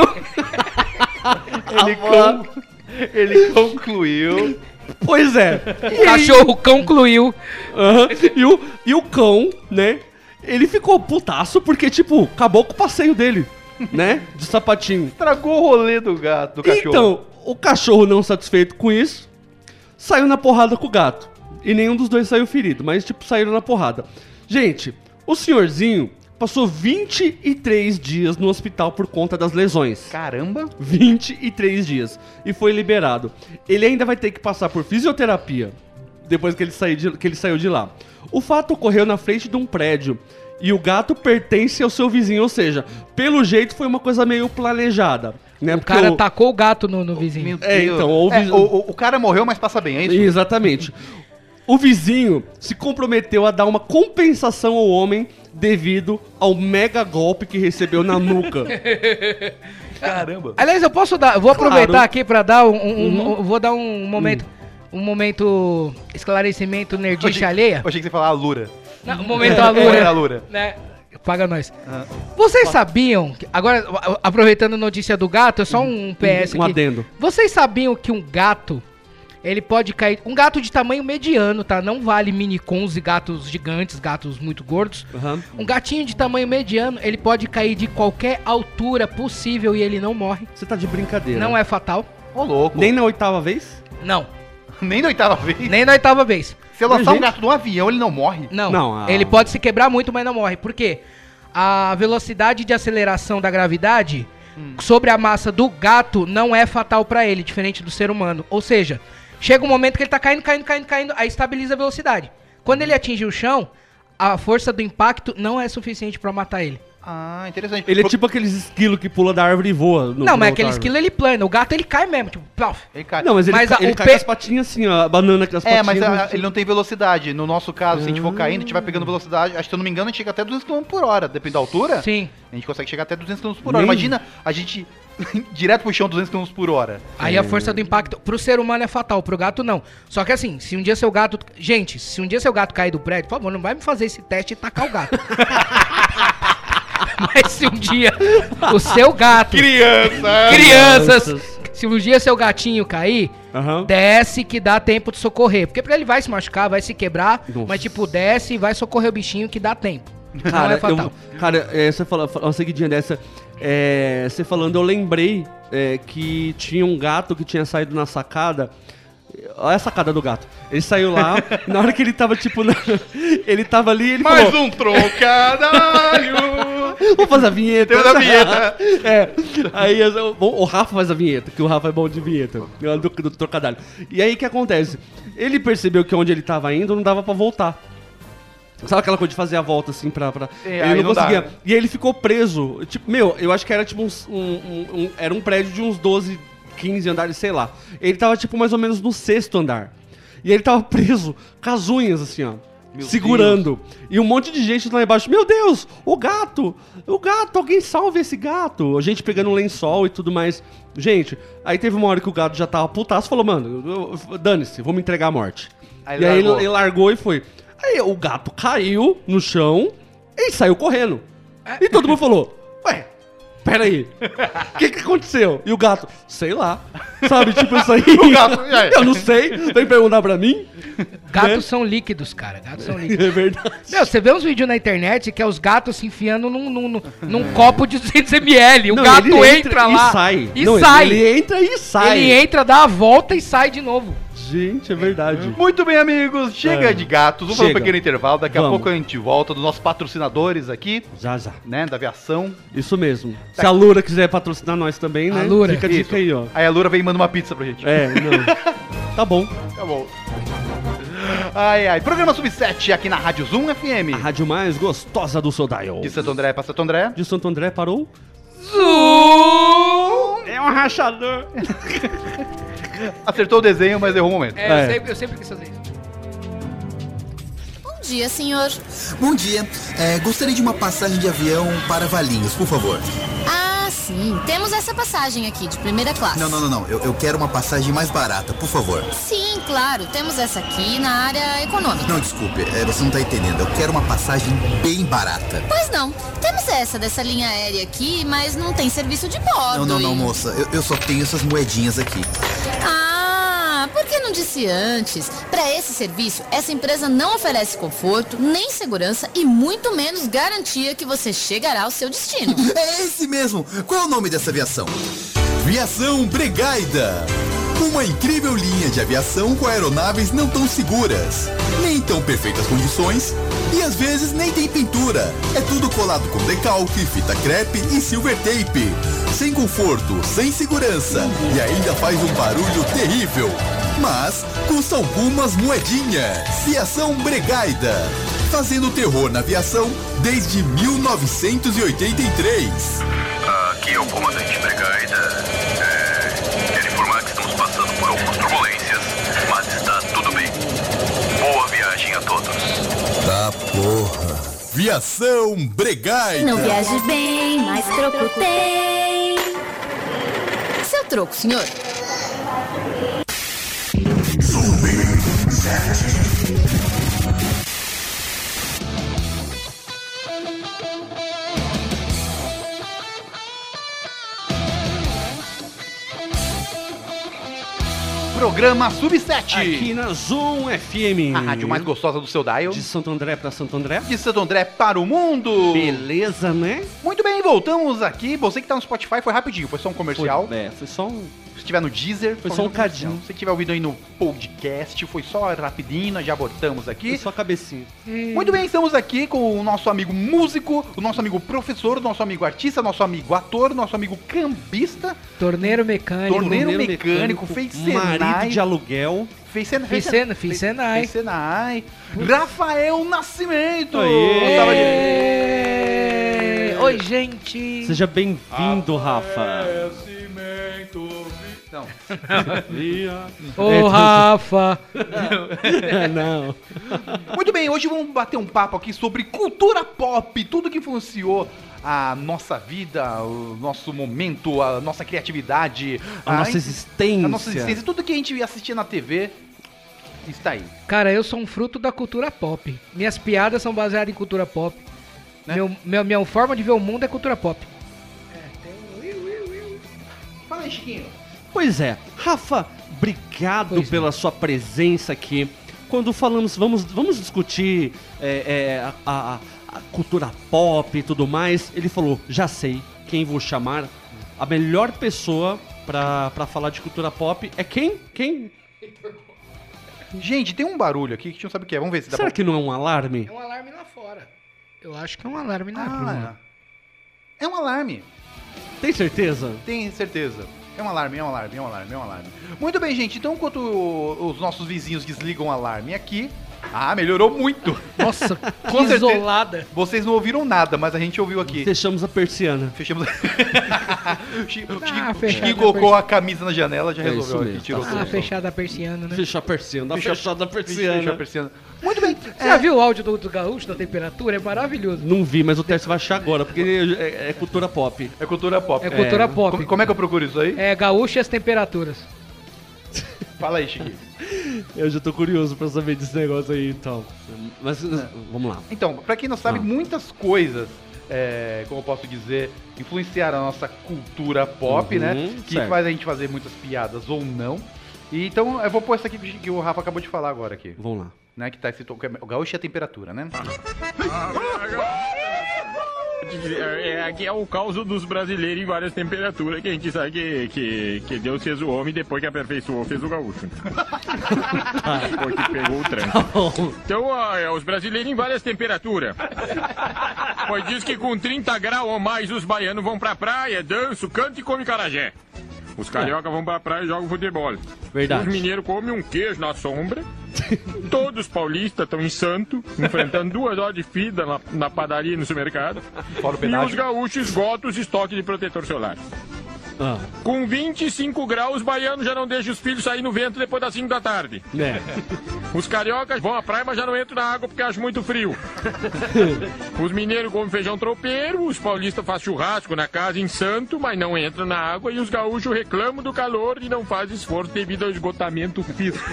Ele, con... ele concluiu. Pois é. O cachorro concluiu. Aham. E, o, e o cão, né? Ele ficou putaço porque, tipo, acabou com o passeio dele, né? De sapatinho. Estragou o rolê do gato, do cachorro. Então, o cachorro não satisfeito com isso, saiu na porrada com o gato. E nenhum dos dois saiu ferido, mas, tipo, saíram na porrada. Gente, o senhorzinho passou vinte e três dias no hospital por conta das lesões. Caramba. vinte e três dias. E foi liberado. Ele ainda vai ter que passar por fisioterapia depois que ele, sair de, que ele saiu de lá. O fato ocorreu na frente de um prédio e o gato pertence ao seu vizinho, ou seja, pelo jeito foi uma coisa meio planejada, né? O cara tacou o gato no, no vizinho. É, Deus. então, o É, vis- o, o- o cara morreu, mas passa bem, é isso? Exatamente. O vizinho se comprometeu a dar uma compensação ao homem devido ao mega golpe que recebeu na nuca. Caramba. Aliás, eu posso dar. Vou aproveitar Claro. aqui pra dar um. um- um- Uhum. Vou dar um momento. Um momento. Esclarecimento nerdice alheia. Eu achei que você ia falar a Lura. Não, um momento Era a alura. Lura. Né? Paga nós. Vocês sabiam. que- Agora, a- aproveitando a notícia do gato, é só um P S Um aqui. adendo. Vocês sabiam que um gato ele pode cair... Um gato de tamanho mediano, tá? Não vale mini cons e gatos gigantes, gatos muito gordos. Uhum. Um gatinho de tamanho mediano, ele pode cair de qualquer altura possível e ele não morre. Você tá de brincadeira. Não é fatal. Ô, louco. Nem na oitava vez? Não. Nem da oitava vez? Nem na oitava vez. Se eu lançar Mas, um gato de um avião, ele não morre? Não. Não, ah. Ele pode se quebrar muito, mas não morre. Por quê? A velocidade de aceleração da gravidade hum. sobre a massa do gato não é fatal pra ele, diferente do ser humano. Ou seja, chega um momento que ele tá caindo, caindo, caindo, caindo, aí estabiliza a velocidade. Quando ele atinge o chão, a força do impacto não é suficiente pra matar ele. Ah, interessante. Ele é Por... tipo aqueles esquilos que pula da árvore e voa. No, não, mas no aquele árvore. esquilo ele plana. O gato ele cai mesmo, tipo, plof. Ele cai. Não, mas ele, Mas ca- a- ele o cai pe- com as patinhas assim, ó, a banana com as É, patinhas. mas a- ele não tem velocidade. No nosso caso, se a gente for caindo, a gente vai pegando velocidade. Acho que, se eu não me engano, a gente chega até duzentos quilômetros por hora. Depende da altura. Sim. A gente consegue chegar até duzentos quilômetros por hora. Nem- Imagina a gente direto pro chão duzentos quilômetros por hora. Aí a força do impacto pro ser humano é fatal, pro gato não. Só que assim, se um dia seu gato... Gente, se um dia seu gato cair do prédio, por favor, não vai me fazer esse teste e tacar o gato. Mas se um dia o seu gato... Criança! Crianças! Crianças. Se um dia seu gatinho cair, Aham. desce que dá tempo de socorrer. Porque pra ele vai se machucar, vai se quebrar, Nossa. mas tipo, desce e vai socorrer o bichinho que dá tempo. Cara, não é fatal. eu, cara é, você falou, uma seguidinha dessa. É, você falando, eu lembrei é, que tinha um gato que tinha saído na sacada. Olha a sacada do gato. Ele saiu lá, na hora que ele tava, tipo, na, ele tava ali, ele Mais falou... um trocadalho! Vou fazer a vinheta. Tem a vinheta. É. Aí eu- o o Rafa faz a vinheta, que o Rafa é bom de vinheta. Do, do trocadilho. E aí o que acontece? Ele percebeu que onde ele tava indo não dava pra voltar. Sabe aquela coisa de fazer a volta assim pra. pra... É, ele aí não não dá, conseguia. né? E aí ele ficou preso. Tipo, meu, eu acho que era tipo uns. Um, um- um- era um prédio de uns doze, quinze andares, sei lá. Ele tava, tipo, mais ou menos no sexto andar. E ele tava preso com as unhas, assim, ó. Meu segurando. E um monte de gente lá embaixo. Meu Deus, o gato! O gato, alguém salve esse gato! A gente pegando um lençol e tudo mais. Gente, aí teve uma hora que o gato já tava putaço, falou, mano, eu- eu- dane-se, vou me entregar à morte. Aí e aí ele, largou. ele largou e foi. Aí o gato caiu no chão e saiu correndo. E todo mundo falou, ué, peraí, o que que aconteceu? E o gato, sei lá, sabe, tipo isso aí. O gato, e aí? Eu não sei, vem perguntar pra mim. Gatos Né? são líquidos, cara. Gatos são líquidos. É verdade. Meu, você vê uns vídeos na internet que é os gatos se enfiando num, num, num, num copo de duzentos mililitros. O Não, gato ele entra, lá e sai. e Não, sai. Ele, ele entra e sai. Ele entra, dá a volta e sai de novo. Gente, é verdade. Muito bem, amigos. Chega É. de gatos. Vamos fazer um Chega. pequeno intervalo. Daqui a Vamos. pouco a gente volta dos nossos patrocinadores aqui, Já, já. né? Da aviação. Isso mesmo. Se a Lura quiser patrocinar nós também, né? A Lura. Fica a dica aí, ó. Aí a Lura vem e manda uma pizza pra gente. É, não. Tá bom. Tá bom. Ai, ai. Programa Sub sete aqui na Rádio Zoom F M. A rádio mais gostosa do seu dial. De Santo André pra Santo André. De Santo André parou. Zoom! É um rachador. Acertou o desenho, mas errou o momento. É, É. Eu, sempre, eu sempre quis fazer isso. Bom dia, senhor. Bom dia. É, gostaria de uma passagem de avião para Valinhos, por favor. Ah, sim. Temos essa passagem aqui, de primeira classe. Não, não, não, não. Eu, eu quero uma passagem mais barata, por favor. Sim, claro. Temos essa aqui na área econômica. Não, desculpe, é, você não tá entendendo. Eu quero uma passagem bem barata. Pois não. Temos essa dessa linha aérea aqui, mas não tem serviço de bordo. Não, não, não, e- moça. Eu, eu só tenho essas moedinhas aqui. Ah, por que não disse antes? Para esse serviço, essa empresa não oferece conforto, nem segurança e muito menos garantia que você chegará ao seu destino. É esse mesmo. Qual é o nome dessa aviação? Viação Bregaida. Uma incrível linha de aviação com aeronaves não tão seguras, nem tão perfeitas condições e às vezes nem tem pintura. É tudo colado com decalque, fita crepe e silver tape. Sem conforto, sem segurança e ainda faz um barulho terrível. Mas custa algumas moedinhas. Viação Bregaida. Fazendo terror na aviação desde mil novecentos e oitenta e três. Aqui é o comandante Bregaida. É, quero informar que estamos passando por algumas turbulências, mas está tudo bem. Boa viagem a todos. Tá porra. Viação Bregaida. Não viaje bem, mas troco tem. Seu troco, senhor. programa Sub sete. Aqui na Zoom F M. A rádio mais gostosa do seu dial. De Santo André pra Santo André. De Santo André para o mundo. Beleza, né? Muito bem, voltamos aqui. Você que tá no Spotify, foi rapidinho, foi só um comercial. Foi, é, foi só um... Se tiver no Deezer, foi só um cadinho. Se tiver ouvido aí no podcast, foi só rapidinho, nós já voltamos aqui. Foi só a cabecinha. Muito bem, estamos aqui com o nosso amigo músico, o nosso amigo professor, o nosso amigo artista, nosso amigo ator, nosso amigo cambista. Torneiro mecânico. Torneiro, Torneiro mecânico, mecânico, fez Senai. Marido de aluguel. Fez Senai. Fez Senai. Fez Senai. Fez Senai. Rafael Nascimento. Aê. Oi, gente. Seja bem-vindo, Rafa. Não. Ô, Rafa. Não. Muito bem, hoje vamos bater um papo aqui sobre cultura pop, tudo que influenciou a nossa vida, o nosso momento, a nossa criatividade, a, a nossa existência. A nossa existência, tudo que a gente assistia na T V está aí. Cara, eu sou um fruto da cultura pop. Minhas piadas são baseadas em cultura pop. Né? Meu, meu, minha forma de ver o mundo é cultura pop. É, tem... Fala aí, Chiquinho. Pois é, Rafa, obrigado pois pela é. sua presença aqui. Quando falamos, vamos, vamos discutir é, é, a, a, a cultura pop e tudo mais, ele falou, já sei quem vou chamar. A melhor pessoa pra, pra falar de cultura pop é quem? Quem? Gente, tem um barulho aqui que a gente não sabe o que é, vamos ver se dá Será pra... que não é um alarme? É um alarme lá fora. Eu acho que é um alarme na ah, rua. É um alarme. Tem certeza? Tem certeza. É um alarme, é um alarme, é um alarme, é um alarme. Muito bem, gente. Então, enquanto os nossos vizinhos desligam o alarme aqui... Ah, melhorou muito. Nossa, com que certeza. isolada. Vocês não ouviram nada, mas a gente ouviu aqui. Fechamos a persiana. Fechamos. o Chico, ah, Chico colocou a camisa na janela, já é resolveu aqui, tirou tudo. Ah, fechada a persiana, né? Fechou a persiana, Fechou, fechada a persiana. Fechou a persiana. Muito bem. Você é. já viu o áudio do, do Gaúcho da temperatura? É maravilhoso. Não vi, mas o Tércio vai achar agora, porque é, é cultura pop. É cultura pop. É cultura é. pop. Como, como é que eu procuro isso aí? É Gaúcho e as temperaturas. Fala aí, Chiquinho. Eu já tô curioso pra saber desse negócio aí, então. Mas é. vamos lá. Então, pra quem não sabe, ah. muitas coisas, é, como eu posso dizer, influenciaram a nossa cultura pop, uhum, né? Que certo. faz a gente fazer muitas piadas ou não. E, então, eu vou pôr essa aqui que o Rafa acabou de falar agora aqui. Vamos lá. Né, que tá esse tom, o Gaúcho é a temperatura, né? É, aqui é o caos dos brasileiros em várias temperaturas, que a gente sabe que, que, que Deus fez o homem depois que aperfeiçoou, fez o gaúcho. Depois que pegou o trânsito. Então, ó, os brasileiros em várias temperaturas. Pois diz que com trinta graus ou mais os baianos vão pra praia, dançam, cantam e comem carajé. Os carioca é. vão pra praia e jogam futebol. Verdade. Os mineiros comem um queijo na sombra. Todos os paulistas estão em Santo, enfrentando duas horas de fila na, na padaria e no supermercado. E os gaúchos esgotam os estoques de protetor solar. Ah. Com vinte e cinco graus, os baianos já não deixam os filhos sair no vento depois das cinco da tarde. É. Os cariocas vão à praia, mas já não entram na água porque acham muito frio. Os mineiros comem feijão tropeiro, os paulistas fazem churrasco na casa em Santo, mas não entram na água, e os gaúchos reclamam do calor e não fazem esforço devido ao esgotamento físico.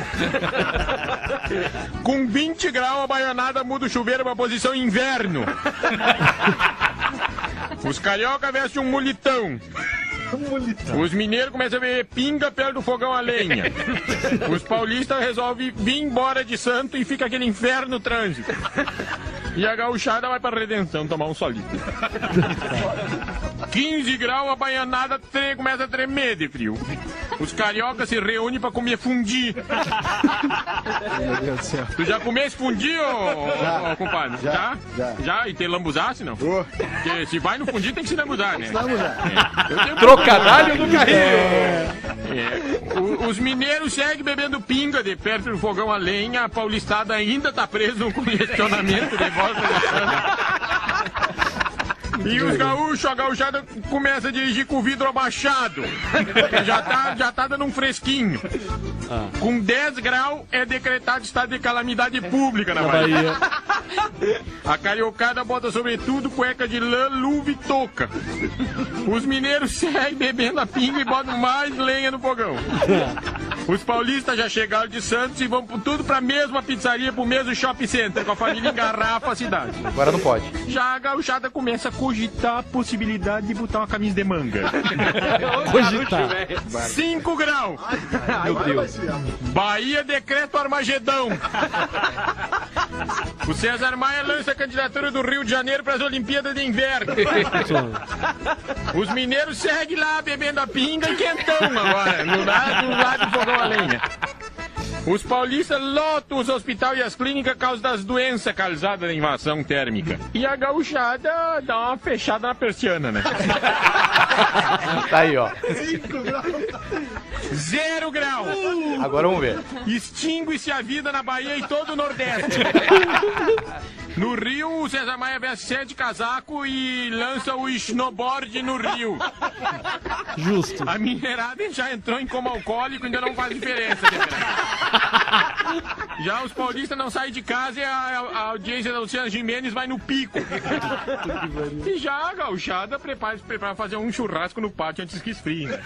Com vinte graus, a baianada muda o chuveiro para posição inverno. Os carioca vestem um mulitão. Os mineiros começam a beber pinga perto do fogão a lenha. Os paulistas resolvem vir embora de Santo e fica aquele inferno no trânsito. E a gauchada vai pra Redenção tomar um solito. quinze graus, a baianada tre- começa a tremer de frio. Os cariocas se reúnem pra comer fundi. Tu já comesse fundi, ô, ô compadre? Já, já? Já? Já? E tem lambuzasse, não? Oh. Porque se vai no fundi tem que se lambuzar, né? Se lambuzar. É. Eu tenho Trocadalho do carrinho. É. É. O, os mineiros seguem bebendo pinga de perto do fogão a lenha. A paulistada ainda tá presa no congestionamento de volta da Santa. E os gaúchos, a gauchada começa a dirigir com o vidro abaixado. Já tá, já tá dando um fresquinho. Ah. Com dez graus é decretado estado de calamidade pública na, na Bahia. Bahia. A cariocada bota sobretudo cueca de lã, luva e touca. Os mineiros seguem bebendo a pinga e botam mais lenha no fogão. Os paulistas já chegaram de Santos e vão por tudo pra mesma pizzaria, pro mesmo shopping center, com a família engarrafa a cidade. Agora não pode. Já a gauchada começa a cogitar a possibilidade de botar uma camisa de manga. Cogitar. Cinco graus. Meu Deus. Bahia decreta o Armagedão. O César Maia lança a candidatura do Rio de Janeiro para as Olimpíadas de Inverno. Os mineiros seguem lá bebendo a pinga e quentão agora, no lado, no lado do fogão a lenha. Os paulistas lotam os hospitais e as clínicas por causa das doenças causadas da invasão térmica. E a gauchada dá uma fechada na persiana, né? Tá aí, ó. Zero grau. Agora vamos ver. Extingue-se a vida na Bahia e todo o Nordeste. No Rio, o César Maia veste sete casaco e lança o snowboard no Rio. Justo. A minerada já entrou em coma alcoólico, ainda não faz diferença. Já os paulistas não saem de casa e a, a audiência da Luciana Gimenez vai no pico. E já a gauchada prepara se prepara fazer um churrasco no pátio antes que esfrie. Né?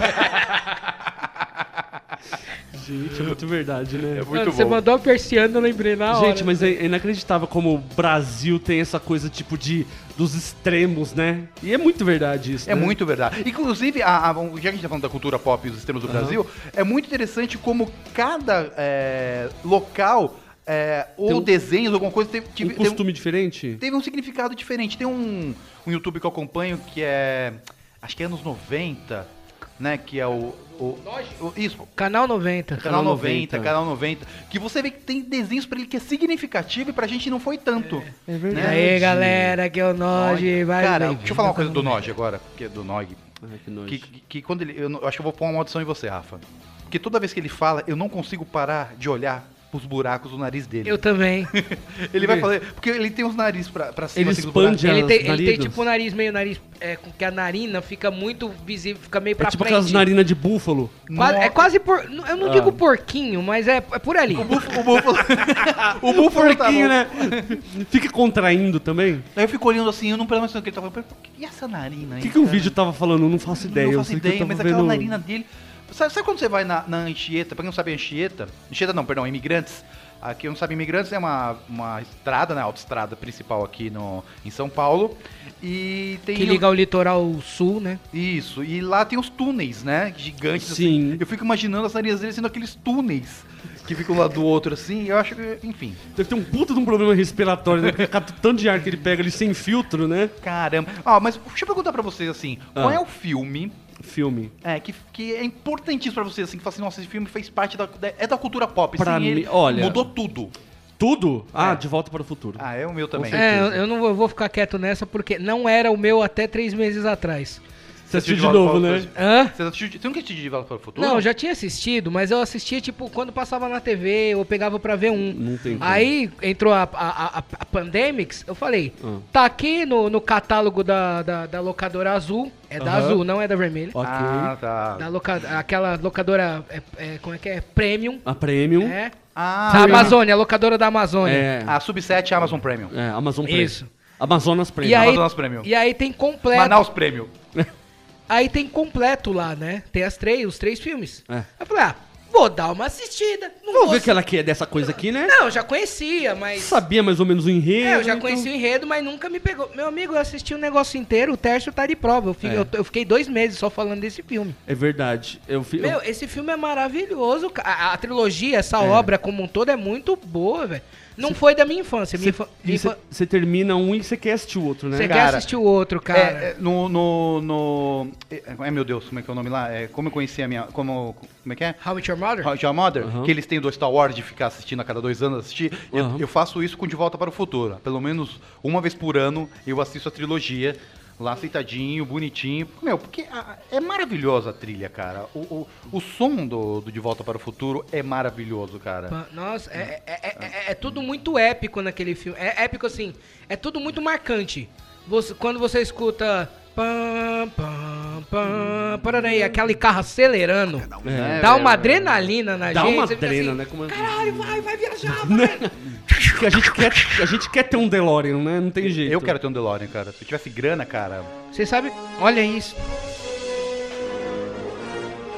Gente, é muito verdade, né? É muito Mano, você bom. mandou a persiana, eu lembrei na hora. Gente, mas é inacreditável como o Brasil tem essa coisa, tipo, de dos extremos, né? E é muito verdade isso, É né? muito verdade. Inclusive, a, a, já que a gente tá falando da cultura pop e os extremos do Brasil, é muito interessante como cada é, local, é, ou Tem um- desenhos, alguma coisa, teve, Um tive- teve, costume diferente? teve um significado diferente. Tem um, um YouTube que eu acompanho que é, acho que é anos noventa, né? Que é o... o, o isso, Canal noventa. Canal noventa, noventa. Canal noventa, que você vê que tem desenhos pra ele que é significativo e pra gente não foi tanto. É E verdade. aí, galera, que é o Noge. vai Cara, vai, deixa eu falar uma vai, coisa do vai. Noge agora, que é do Nog. Ai, que nojo. Que, que, que quando ele. Eu, não- eu acho que eu vou pôr uma maldição em você, Rafa. Porque toda vez que ele fala, eu não consigo parar de olhar os buracos do nariz dele. Eu também. Ele vai fazer. Porque ele tem os narizes pra, pra cima, Ele assim, dos buracos. expande Ele as tem, ele tem narinas. tipo o nariz meio nariz. É, com que a narina fica muito visível, fica meio pra É tipo frente. aquelas narinas de búfalo. Quase- é quase por. Eu não Ah. digo porquinho, mas é, é por ali. O búfalo. o búfalo tá Porquinho, bom. né? Fica contraindo também. Aí eu fico olhando assim, eu não presto atenção no que ele tá falando. E essa narina aí? O que, que o cara? vídeo tava falando? Eu não faço ideia. Não eu faço sei que eu ideia, tava mas aquela vendo- narina dele. Sabe, sabe quando você vai na, na Anchieta? Pra quem não sabe, Anchieta. Anchieta não, perdão, Imigrantes. Aqui, não sabe, Imigrantes é uma, uma estrada, né? Autoestrada principal aqui no, em São Paulo. E tem. Que liga ao litoral sul, né? Isso, e lá tem os túneis, né? Gigantes. Sim. Assim. Eu fico imaginando as narinas dele sendo aqueles túneis que ficam lá do outro, assim. Eu acho que, enfim. Deve ter um puta de um problema respiratório, né? Porque cada tanto de ar que ele pega ali sem filtro, né? Caramba. Ah, mas deixa eu perguntar pra vocês, assim. Qual Ah. é o filme Filme. é, que, que é importantíssimo pra vocês, assim, que fala assim, nossa, esse filme fez parte da, da- é da cultura pop. Pra Sem mim, ele, olha- mudou tudo. Tudo? Ah, É. De Volta para o Futuro. Ah, é o meu também. É, eu, eu não vou, eu vou ficar quieto nessa porque não era o meu até três meses atrás. Você assistiu de Volta novo, para o né? Futuro? Hã? Você, assistiu, você nunca assistiu De Volta para o Futuro? Não, eu já tinha assistido, mas eu assistia, tipo, quando passava na T V, eu pegava pra ver um. Não tem como. Aí entrou a, a, a, a Pandemics, eu falei, Ah. tá aqui no, no catálogo da, da, da locadora azul, é da Aham. azul, não é da vermelha. Ok. Ah, tá. Da loca, aquela locadora, é, é, como é que é? Premium, A Premium. é. Ah, Da Amazônia, a locadora da Amazônia. É. a Sub sete Amazon Premium. É, Amazon Premium. Isso. Amazonas Premium. E aí, Amazonas Premium. e aí tem completo. Manaus Premium. Aí tem completo lá, né? Tem as três, os três filmes. É. Eu falei, ah, vou dar uma assistida. Não Vamos vou ver que ela quer dessa coisa aqui, né? Não, eu já conhecia, mas... Sabia mais ou menos o enredo. É, eu já então- conheci o enredo, mas nunca me pegou. Meu amigo, eu assisti o negócio inteiro, o Tércio tá de prova. Eu, fi- É. eu, eu fiquei dois meses só falando desse filme. É verdade. Eu, fi- Meu, eu- esse filme é maravilhoso. ca- A, a trilogia, essa É. obra como um todo é muito boa, velho. Não foi da minha infância. Minha infa- minha infa- Você termina um e você quer assistir o outro, né? Você quer Cara, assistir o outro, cara. É, é, no, no, no... É, meu Deus, como é que é o nome lá? É, como eu conheci a minha... Como, como é que é? How Met Your Mother? How I Met Your Mother, Aham. que eles têm do Star Wars de ficar assistindo a cada dois anos assistir. Eu, Aham. eu faço isso com De Volta para o Futuro. Pelo menos uma vez por ano eu assisto a trilogia. Lá aceitadinho, bonitinho. Meu, porque a- é maravilhosa a trilha, cara. O, o, o som do, do De Volta para o Futuro é maravilhoso, cara. Pa- Nossa, é, é, é, é- é tudo muito épico naquele filme. É épico assim, é tudo muito marcante. Você- quando você escuta. Pam, pam, pam, parará, aquele carro acelerando, É. dá uma adrenalina na Dá gente. uma você fica adrena, assim, né? Como... Caralho, vai, vai viajar, vai. que a gente quer, a gente quer ter um DeLorean, né? Não tem jeito. Eu quero ter um DeLorean, cara. Se eu tivesse grana, cara. Você sabe, olha isso.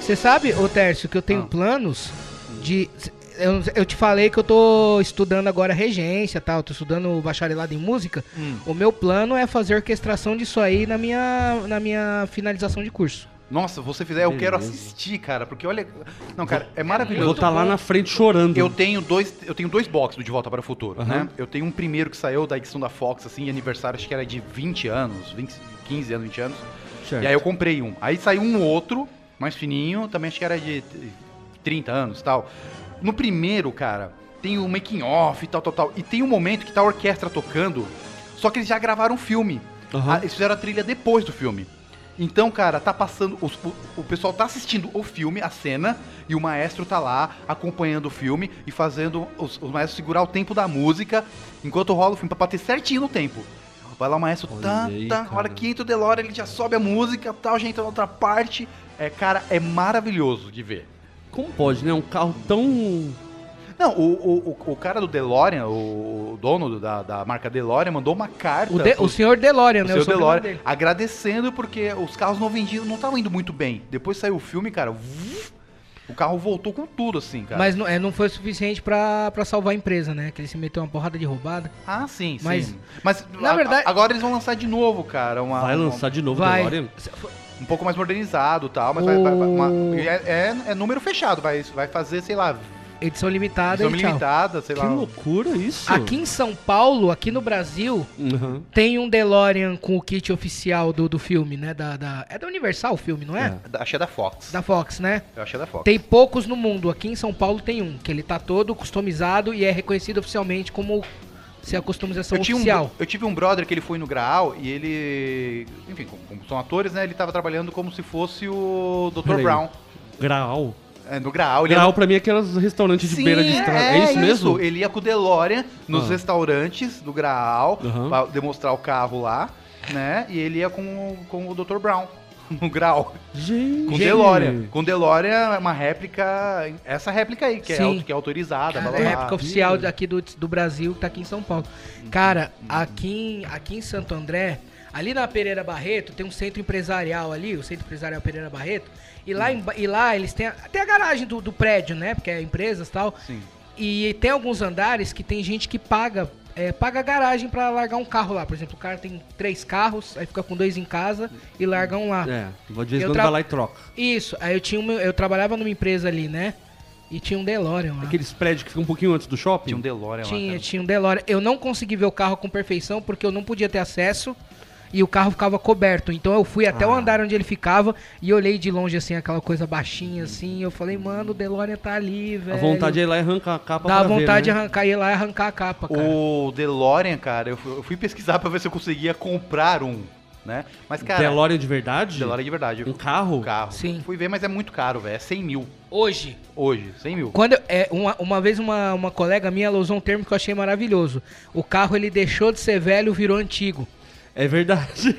Você sabe, ô Tércio, que eu tenho Ah. planos de... Eu, eu te falei que eu tô estudando agora regência e tal, tô estudando bacharelado em música. Hum. O meu plano é fazer orquestração disso aí na minha, na minha finalização de curso. Nossa, se você fizer, eu quero Beleza. assistir, cara, porque olha... Não, cara, é Eu maravilhoso. vou estar lá na frente chorando. Eu tenho dois, eu tenho dois boxes do De Volta para o Futuro, Aham. né? Eu tenho um primeiro que saiu da edição da Fox, assim, aniversário, acho que era de vinte anos, vinte, quinze anos, vinte anos. Certo. E aí eu comprei um. Aí saiu um outro, mais fininho, também acho que era de trinta anos e tal. No primeiro, cara, tem o making off e tal, tal, tal. E tem um momento que tá a orquestra tocando, só que eles já gravaram um filme. Aham. Ah, eles fizeram a trilha depois do filme. Então, cara, tá passando. Os- o, o pessoal tá assistindo o filme, a cena, e o maestro tá lá acompanhando o filme e fazendo os, os maestros segurar o tempo da música enquanto rola o filme, pra bater certinho no tempo. Vai lá o maestro, Olha tá, aí, tá, cara. hora que entra o DeLorean, ele já sobe a música, tal, já entra na outra parte. É, cara, é maravilhoso de ver. Como pode, né? Um carro tão... Não, o, o, o- o cara do DeLorean, o dono do- da, da marca DeLorean, mandou uma carta. O, de, pro- o senhor DeLorean, o né? seu sobrenome DeLorean, dele. agradecendo porque os carros não vendiam, não estavam indo muito bem. Depois saiu o filme, cara, vuf, o carro voltou com tudo, assim, cara. Mas não, é, não foi suficiente pra, pra salvar a empresa, né? Que ele se meteu uma porrada de roubada. Ah, sim, Mas- sim. Mas, na a- verdade- agora eles vão lançar de novo, cara. Uma, Vai uma- lançar de novo o Vai. DeLorean? um pouco mais modernizado e tal, mas vai, vai- vai- uma- é, é- é número fechado, vai, vai fazer, sei lá, Edição limitada edição e tchau. limitada, sei Que lá. loucura isso. Aqui em São Paulo, aqui no Brasil, Uhum. tem um DeLorean com o kit oficial do, do filme, né? Da, da- é da Universal o filme, não é? É. Achei da Fox. Da Fox, né? Eu achei da Fox. Tem poucos no mundo. Aqui em São Paulo tem um, que ele tá todo customizado e é reconhecido oficialmente como se a customização Eu, tinha um, oficial. eu tive um brother que ele foi no Graal e ele, enfim, como, como são atores, né, ele tava trabalhando como se fosse o doutor Peraí. Brown. Graal. É, no Graal. Ele Graal pra mim é aqueles restaurantes de Sim, beira de estrada. É, isso mesmo? Ele ia com o DeLorean nos Ah. restaurantes do Graal Aham. pra demonstrar o carro lá, né? E ele ia com, o- com o doutor Brown no Graal. Gente. Com o DeLorean. Com o DeLorean é uma réplica, essa réplica aí, que, é, Sim. auto- que é autorizada. blá, blá, É a blá. época oficial aqui do, do Brasil, que tá aqui em São Paulo. Cara, aqui, em- aqui em Santo André, ali na Pereira Barreto, tem um centro empresarial ali, o Centro Empresarial Pereira Barreto, e lá, em- e lá eles têm a, tem a garagem do, do prédio, né? Porque é empresas e tal. Sim. E tem alguns andares que tem gente que paga, é, paga a garagem pra largar um carro lá. Por exemplo, o cara tem três carros, aí fica com dois em casa e larga um lá. É, de vez em Eu quando tra- vai lá e troca. Isso, aí eu tinha um, eu trabalhava numa empresa ali, né? E tinha um DeLorean lá. Aqueles prédios que ficam um pouquinho antes do shopping. Tinha um DeLorean lá. Tinha, cara. tinha um DeLorean. Eu não consegui ver o carro com perfeição porque eu não podia ter acesso e o carro ficava coberto. Então eu fui até o Ah. andar onde ele ficava e olhei de longe, assim, aquela coisa baixinha, assim. Eu falei, mano, o DeLorean tá ali, velho. A vontade é ir lá e arrancar a capa Dá pra ver, vontade de né? arrancar, ir lá e arrancar a capa, cara. O DeLorean, cara, eu fui, eu fui pesquisar pra ver se eu conseguia comprar um, né? Mas, cara... DeLorean de verdade? DeLorean de verdade. Um carro? Um carro. Sim. Fui ver, mas é muito caro, velho. É cem mil. Hoje, Hoje, cem mil. quando eu- é, uma, uma vez uma, uma colega minha ela usou um termo que eu achei maravilhoso. O carro, ele deixou de ser velho, virou antigo. É verdade.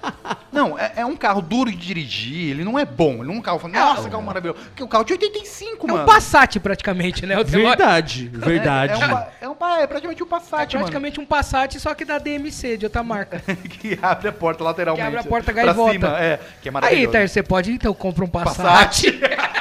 Não, é, é um carro duro de dirigir, ele não é bom. Ele não é um carro, fala, nossa, carro maravilhoso. Porque o carro de oitenta e cinco, É mano. um Passat praticamente, né? O DeLorean. verdade, verdade. É, é, um pa- é, um pa- é praticamente um É Passat, praticamente um Passat, só que da D M C, de outra marca. mano. Que abre a porta lateralmente. Que abre a porta pra gaivota. cima, é. Que é Aí, maravilhoso. Ter, você pode, então, compra um Passat. Passat.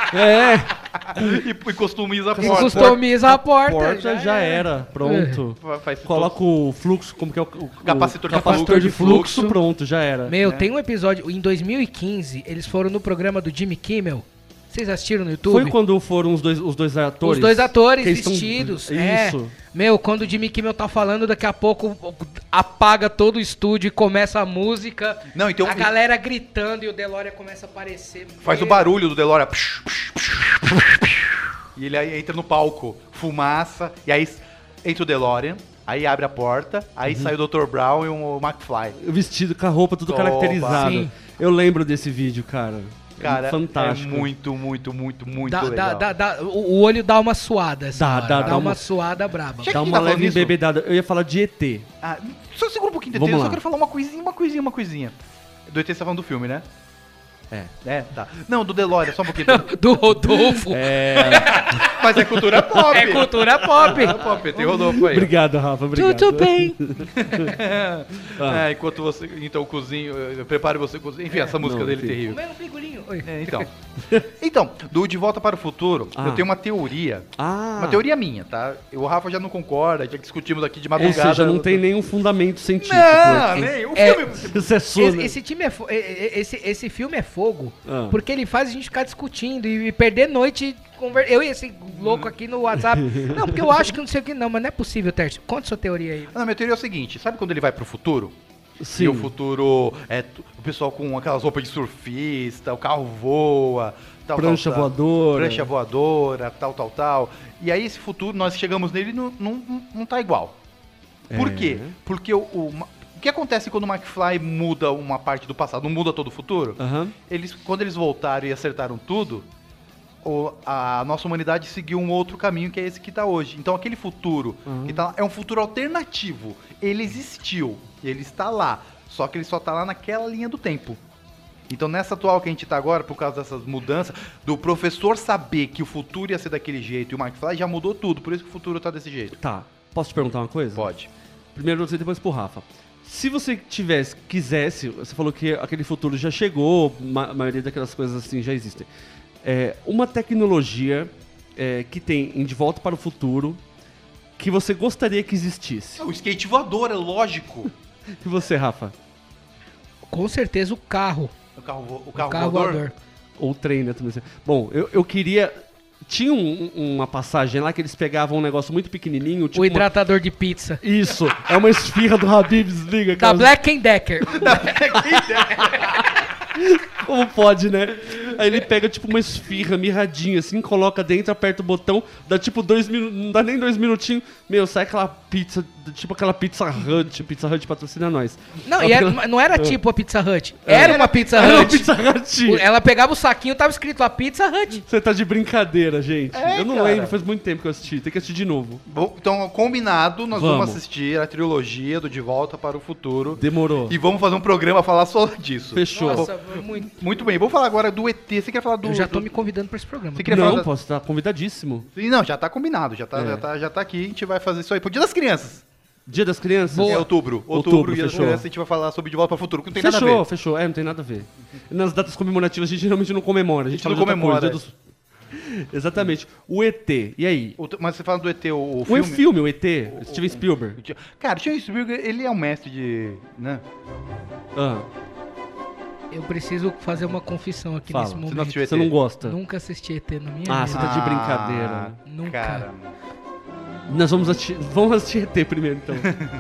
É, e, e customiza a E porta. customiza a porta. porta já era, pronto. Fa- Faz Coloca o fluxo, como que é o, o Capacitor de capacitor de fluxo. fluxo, pronto, já era. Meu, tem um episódio, em dois mil e quinze, eles foram no programa do Jimmy Kimmel. Vocês assistiram no YouTube? Foi quando foram os dois, os dois atores? Os dois atores que eles tão- vestidos. é. Isso. Meu, quando o Jimmy Kimmel tá falando, daqui a pouco apaga todo o estúdio e começa a música. Não, então- a galera gritando e o DeLorean começa a aparecer. Faz Meu, o barulho do DeLorean. Psh, psh, psh, psh, psh. E ele aí entra no palco, fumaça, e aí entra o DeLorean, aí abre a porta, aí sai o doutor Brown e o McFly. Vestido com a roupa tudo Opa. caracterizado. Sim. Eu lembro desse vídeo, cara. Cara, é fantástico. é muito, muito, muito, muito Dá, legal. dá, dá, dá, o o olho dá uma suada. essa Dá, hora. dá, dá, dá uma, uma- suada braba. Já Dá que uma tá falando leve isso- embebedada. Eu ia falar de E T. Ah, só segura um pouquinho, D T, Vamos eu só lá. quero falar uma coisinha, uma coisinha, uma coisinha. Do E T você tá falando do filme, né? É. É, tá. Não, do DeLorean, só um pouquinho. Do Rodolfo. É. Mas é cultura pop. É cultura pop. Cultura pop, tem Rodolfo aí. Obrigado, Rafa. Obrigado. Tudo bem. Ah. É, enquanto você. Então, cozinho. eu Prepare você cozinho. Enfim, essa música não, dele é enfim. terrível. Meu figurinho. Oi. É, então. Então, do De Volta para o Futuro, Ah. eu tenho uma teoria. Ah. Uma teoria minha, tá? O Rafa já não concorda, já discutimos aqui de Ou madrugada. seja, não tem nenhum fundamento científico. Não, né? nem. O É, filme. Isso é Esse, sono. esse time é fo- é- é- esse, esse filme é fogo, Ah. porque ele faz a gente ficar discutindo e, e perder noite. Conver... Eu e esse louco aqui no WhatsApp. Não, porque eu acho que não sei o que. Não, mas não é possível, Tércio. Conta sua teoria aí. Não, minha teoria é o seguinte: sabe quando ele vai pro futuro? Sim. E o futuro é t- o pessoal com aquelas roupas de surfista, o carro voa, tal, Prancha tal, tal. voadora. Prancha voadora, tal, tal, tal. E aí esse futuro, nós chegamos nele e não, não, não- não tá igual. Por É. quê? Porque o, o, ma- o que acontece quando o McFly muda uma parte do passado? Não muda todo o futuro? Aham. Eles, quando eles voltaram e acertaram tudo, o- a nossa humanidade seguiu um outro caminho que é esse que tá hoje. Então aquele futuro Uhum. que tá lá, é um futuro alternativo. Ele existiu, ele está lá, só que ele só tá lá naquela linha do tempo. Então nessa atual que a gente tá agora, por causa dessas mudanças, do professor saber que o futuro ia ser daquele jeito e o McFly já mudou tudo, por isso que o futuro tá desse jeito. Tá. Posso te perguntar uma coisa? Pode. Primeiro você, depois pro Rafa. Se você tivesse, quisesse, você falou que aquele futuro já chegou, ma- a maioria daquelas coisas assim já existem. É, uma tecnologia é, que tem em De Volta para o Futuro que você gostaria que existisse. O skate voador, é lógico. E você, Rafa? Com certeza o carro. O carro, vo- o O carro, carro voador. voador. Ou trem, né? Também. Bom, eu, eu queria... Tinha um- uma passagem lá que eles pegavam um negócio muito pequenininho, tipo O uma- hidratador de pizza. Isso, é uma esfirra do Habib's, liga, Da cara. Black and Decker. Como pode, né? Aí ele pega tipo uma esfirra mirradinha assim, coloca dentro, aperta o botão, dá tipo dois minutos, não dá nem dois minutinhos, meu, sai aquela pizza, tipo aquela Pizza Hut, Pizza Hut patrocina nós. Não, É e era- aquela- não era tipo a Pizza Hut. Era uma Pizza Era uma Hut. Pizza Hut. Ela pegava o saquinho, tava escrito lá Pizza Hut. Você tá de brincadeira, gente. É, eu não cara. lembro, faz muito tempo que eu assisti, tem que assistir de novo. Bom, então, combinado, nós vamos. Vamos. assistir a trilogia do De Volta para o Futuro. Demorou. E vamos fazer um programa falar só disso. Fechou. Nossa, muito. Muito bem, vamos falar agora do E T. Você quer falar do. Eu já tô do... me convidando pra esse programa. Você queria Não, falar da- posso estar convidadíssimo. Sim, não, já tá combinado, já tá, É. já, tá, já tá aqui, a gente vai fazer isso aí. Pro Dia das Crianças. Dia das Crianças? Boa. É outubro. Outubro, Outubro, Dia das fechou. Crianças, a gente vai falar sobre De Volta para o Futuro, que não tem Fechou, nada a ver. fechou. É, não tem nada a ver. Nas datas comemorativas a gente geralmente não comemora. A gente, A gente fala não de outra comemora. coisa, dia dos- Exatamente. O E T, e aí? O- Mas você fala do E T, o, o O filme... filme, o E T, Steven Spielberg. Cara, o Steven Spielberg, ele é um mestre de... né? Ah, Eu preciso fazer uma confissão aqui Fala. nesse Você não momento. assistiu E T? você não gosta? Nunca assisti E T na minha Ah, vida. você tá de brincadeira. Nunca. Cara, Nós vamos assistir, vamos assistir E T primeiro, então.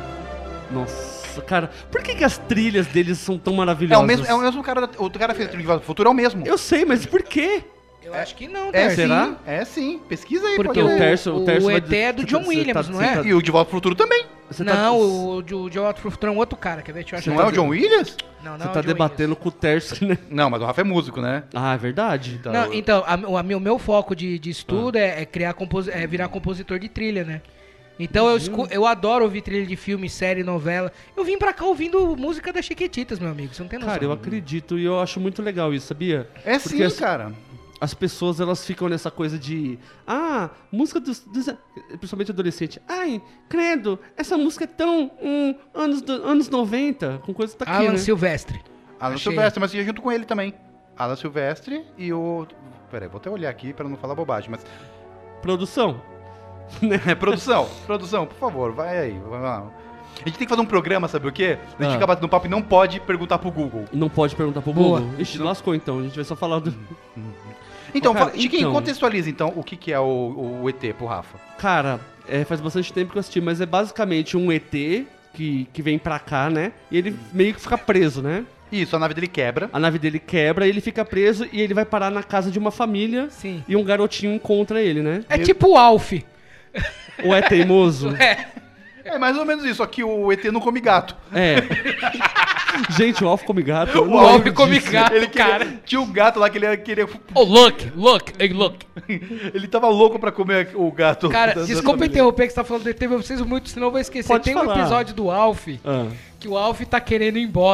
Nossa, cara, por que, que as trilhas deles são tão é maravilhosas? o mesmo, é o mesmo cara, da- o cara fez o De Volta para o Futuro, é o mesmo. Eu sei, mas por quê? Eu acho que não, É Tércio. será? sim, é sim. Pesquisa aí, Porque pode o, ver. Tércio- o Tércio o vai- E T é do você John tá- Williams, você não tá- é? você tá- E o De Volta para o Futuro também. Você tá- Não, o de o de Outro Futuro é um outro cara, quer ver? Deixa eu achar Não é o aqui. John Williams? Não, não Você é o tá John debatendo com o Tércio, né? Não, mas o Rafa é músico, né? Ah, é verdade. Então, Não, então, a- o a- meu, meu foco de, de estudo é, é criar compos, é virar compositor de trilha, né? Então eu, escu- eu adoro ouvir trilha de filme, série, novela. Eu vim pra cá ouvindo música das Chiquititas, meu amigo. Você não tem noção. Cara, eu acredito e eu acho muito legal isso, sabia? É Porque sim, as- cara. As pessoas, elas ficam nessa coisa de... Ah, música dos... dos- principalmente adolescente. Ai, credo, essa música é tão... Hum, anos, do- anos noventa, com coisa que tá aqui, Alan né? Silvestre. Alan Achei. Silvestre, mas ia junto com ele também. Alan Silvestre e o... Peraí, vou até olhar aqui pra não falar bobagem, mas... Produção. É, produção, produção, por favor, vai aí, vai lá. A gente tem que fazer um programa, sabe o quê? A gente Ah. fica batendo papo e não pode perguntar pro Google. Não pode perguntar pro Boa. Google. Ixi, lascou então. A gente vai só falar do... Então, Cara, fala- Chiquinho, então. contextualiza então o que, que é o, o E T pro Rafa. Cara, é, faz bastante tempo que eu assisti, mas é basicamente um E T que, que vem pra cá, né? E ele meio que fica preso, né? Isso, a nave dele quebra. A nave dele quebra, ele fica preso e ele vai parar na casa de uma família Sim. e um garotinho encontra ele, né? É tipo o Alf. Ou é teimoso? É mais ou menos isso, só que o E T não come gato. É. Gente, o Alf come gato. eu O não Alf lembro come disso. gato, Ele queria- cara. Tinha um gato lá que ele queria. Oh, look, look, hey, look. Ele tava louco pra comer o gato. Cara, da- da desculpa família. interromper que você tá falando do E T, mas eu preciso muito, senão eu vou esquecer. Pode Tem um falar. episódio do Alf Ah, que o Alf tá querendo ir embora.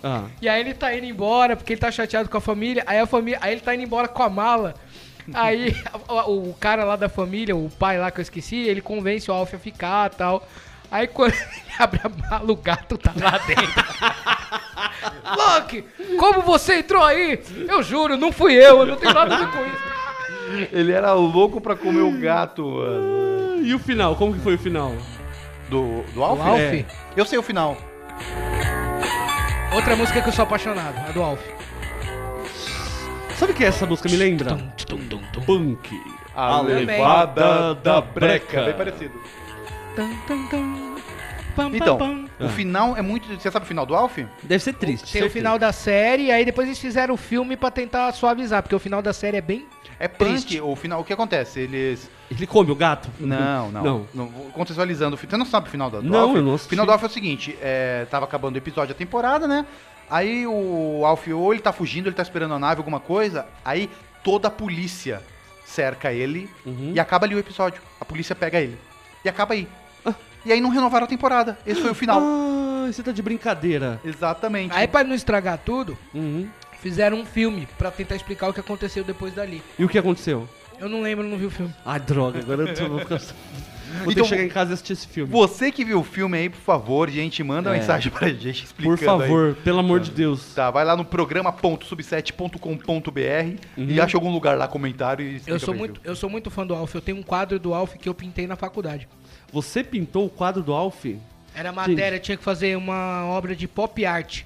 Ah. E aí ele tá indo embora, porque ele tá chateado com a família. Aí a família, aí ele tá indo embora com a mala. Aí o, o cara lá da família, o pai lá que eu esqueci, ele convence o Alf a ficar e tal. Aí quando ele abre a mala, o gato tá lá dentro. Loki, como você entrou aí? Eu juro, não fui eu, eu não tenho nada a ver com isso. Ele era louco pra comer o gato, mano. E o final? Como que foi o final? Do, do Alf? Do Alf? É. Eu sei o final. Outra música que eu sou apaixonado, a do Alf. Sabe o que essa música me lembra? Punk. A levada da breca. Bem parecido. Então, o final é muito... Você sabe o final do Alf? Deve ser triste. Tem certeza. o final da série, aí depois eles fizeram o filme pra tentar suavizar, porque o final da série é bem... É punk, triste. o final, o que acontece? Eles... Ele come o gato? Não, não. Não. não contextualizando, você não sabe o final do, do Não, Alf? eu não O assisti. final do Alf é o seguinte, é, tava acabando o episódio da temporada, né? Aí o Alf ou ele tá fugindo, ele tá esperando a nave, alguma coisa, aí toda a polícia cerca ele Uhum. e acaba ali o episódio. A polícia pega ele. E acaba aí. E aí não renovaram a temporada. Esse foi o final. Ah, você tá de brincadeira. Exatamente. Aí pra não estragar tudo, Uhum. fizeram um filme pra tentar explicar o que aconteceu depois dali. E o que aconteceu? Eu não lembro, não vi o filme. Ai, droga, agora eu tô, vou ficar... Vou ter Então, que chegar em casa e assistir esse filme. Você que viu o filme aí, por favor, gente, manda uma É. mensagem pra gente explicando Por favor, aí. pelo amor de Deus. Tá, vai lá no programa ponto subset ponto com ponto b r Uhum. e acha algum lugar lá, comentário e explica Eu sou, bem, muito, viu? eu sou muito fã do Alf. Eu tenho um quadro do Alf que eu pintei na faculdade. Você pintou o quadro do Alf? Era matéria, tinha que fazer uma obra de pop art.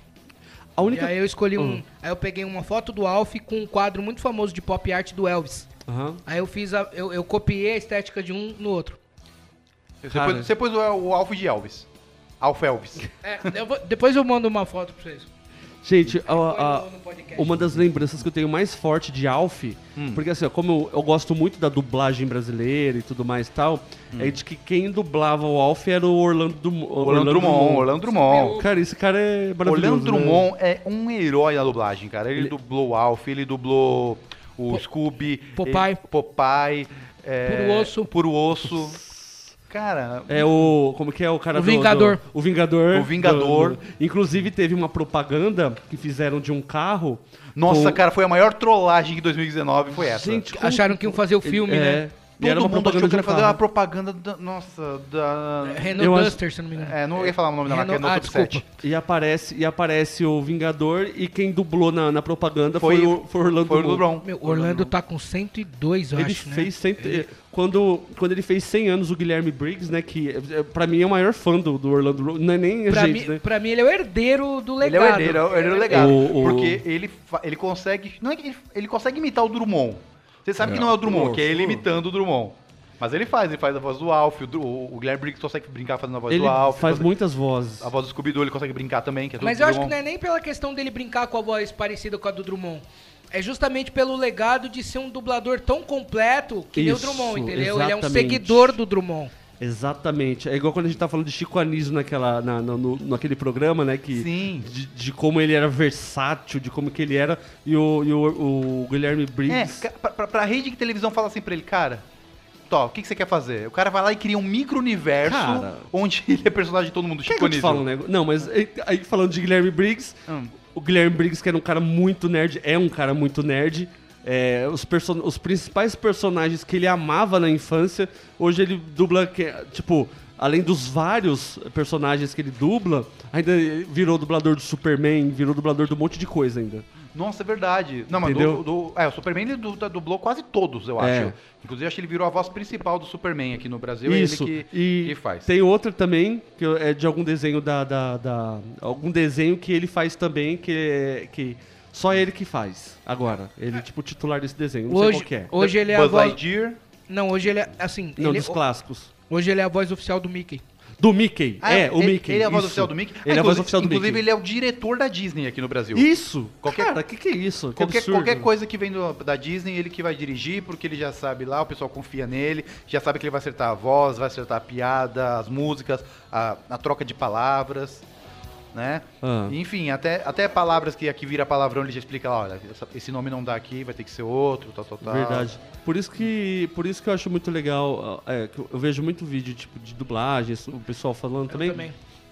A única... E aí eu escolhi um. Hum. Aí eu peguei uma foto do Alf com um quadro muito famoso de pop art do Elvis. Aham. Aí eu fiz a. Eu, eu copiei a estética de um no outro. Você Cara. pôs, você pôs o, o Alf de Elvis. Alf Elvis. É, eu vou- depois eu mando uma foto pra vocês. Gente, a- Foi a- no- no podcast. uma das lembranças que eu tenho mais forte de Alf, Hum. porque assim, ó, como eu, eu gosto muito da dublagem brasileira e tudo mais e tal, é de que quem dublava o Alf era o Orlando, Dum- Orlando Drummond, Orlando Drummond. Cara, esse cara é maravilhoso. Orlando né? Drummond é um herói na dublagem, cara. Ele, Ele- dublou o Alf, ele dublou o Scooby, Popeye. ele- Popeye, é, Puro Osso. Puro Osso. Cara, É o. Como que é o cara O do- Vingador. do- o Vingador. O Vingador. do- do- inclusive teve uma propaganda que fizeram de um carro. nossa, com- cara, foi a maior trollagem de dois mil e dezenove, foi essa. Gente, como- Acharam que iam fazer o filme, é, né? e era Todo uma mundo achou propaganda que de um ia fazer carro. uma propaganda da, nossa, da... Renault Eu acho- Duster, se não me engano. É, não ia falar o nome da marca, Renault- Renault ah, Subset. desculpa. E aparece, e aparece o Vingador e quem dublou na, na propaganda Foi, foi, o, foi o Orlando foi o Drummond. Drummond. Meu, Orlando tá com cento e dois, eu Ele acho, né? fez cento, quando, quando ele fez cem anos, o Guilherme Briggs, né, que é, pra mim é o maior fã do, do Orlando Drummond, não é nem a Pra, gente, mim, né? pra mim, ele é o herdeiro do Ele é legado. o herdeiro, é o herdeiro do legado. O- o- Porque ele, fa- ele consegue. Não é que ele, ele consegue imitar o Drummond. Você sabe que não é o Drummond, que é ele imitando o Drummond. Mas ele faz, ele faz a voz do Alf, o, Dru- o Guilherme Briggs consegue brincar fazendo a voz Ele do Alf. faz consegue- muitas vozes. A voz do Scooby-Doo ele consegue brincar também, que é tudo Mas do eu acho que Drummond. não é nem pela questão dele brincar com a voz parecida com a do Drummond. É justamente pelo legado de ser um dublador tão completo que nem o Isso, Drummond, entendeu? Ele é um exatamente. seguidor do Drummond. Exatamente. É igual quando a gente tá falando de Chico Anísio naquela, na, no, no- naquele programa, né? Que, Sim. De, de como ele era versátil, de como que ele era. E o, e o, o Guilherme É, Briggs... ca- pra, pra, pra rede de televisão fala assim pra ele, cara, Tó, o que, que você quer fazer? O cara vai lá e cria um micro-universo Cara. onde ele é personagem de todo mundo. Quer Chico que eu te Anísio. falo um negócio? Não, mas aí, aí falando de Guilherme Briggs, Hum. o Guilherme Briggs, que era um cara muito nerd, é um cara muito nerd. É, os, perso- os principais personagens que ele amava na infância, hoje ele dubla, que, tipo, além dos vários personagens que ele dubla, ainda virou dublador do Superman, virou dublador de um monte de coisa ainda. Nossa, é verdade. Não, mas Entendeu? do, do- é, o Superman ele du- dublou quase todos, eu É. acho. Inclusive, acho que ele virou a voz principal do Superman aqui no Brasil. Isso, É ele que, e que faz. tem outra também, que é de algum desenho da, da, da- algum desenho que ele faz também, que é, que só ele que faz, agora. Ele é tipo titular desse desenho, não sei Hoje, qual que é. hoje ele é a Buzz voz... Lightyear. Não, hoje ele é, assim... Não, ele- dos clássicos. Hoje ele é a voz oficial do Mickey. Do Mickey, Ah, é, o ele, Mickey. Ele é a voz isso. oficial do Mickey? Ele Ah, é a voz inclusive- oficial do Inclusive, Mickey. ele é o diretor da Disney aqui no Brasil. Isso! Qualquer- Cara, que que é isso? Que Qualquer, absurdo. qualquer coisa que vem do- da Disney, ele que vai dirigir, porque ele já sabe lá, o pessoal confia nele, já sabe que ele vai acertar a voz, vai acertar a piada, as músicas, a, a troca de palavras, né? Ah. Enfim, até, até palavras que aqui vira palavrão, ele já explica lá, olha, essa- esse nome não dá aqui, vai ter que ser outro, tal, tal, tal. Verdade. Por isso que, por isso que eu acho muito legal, é, que eu eu vejo muito vídeo tipo de dublagem, o pessoal falando também. também.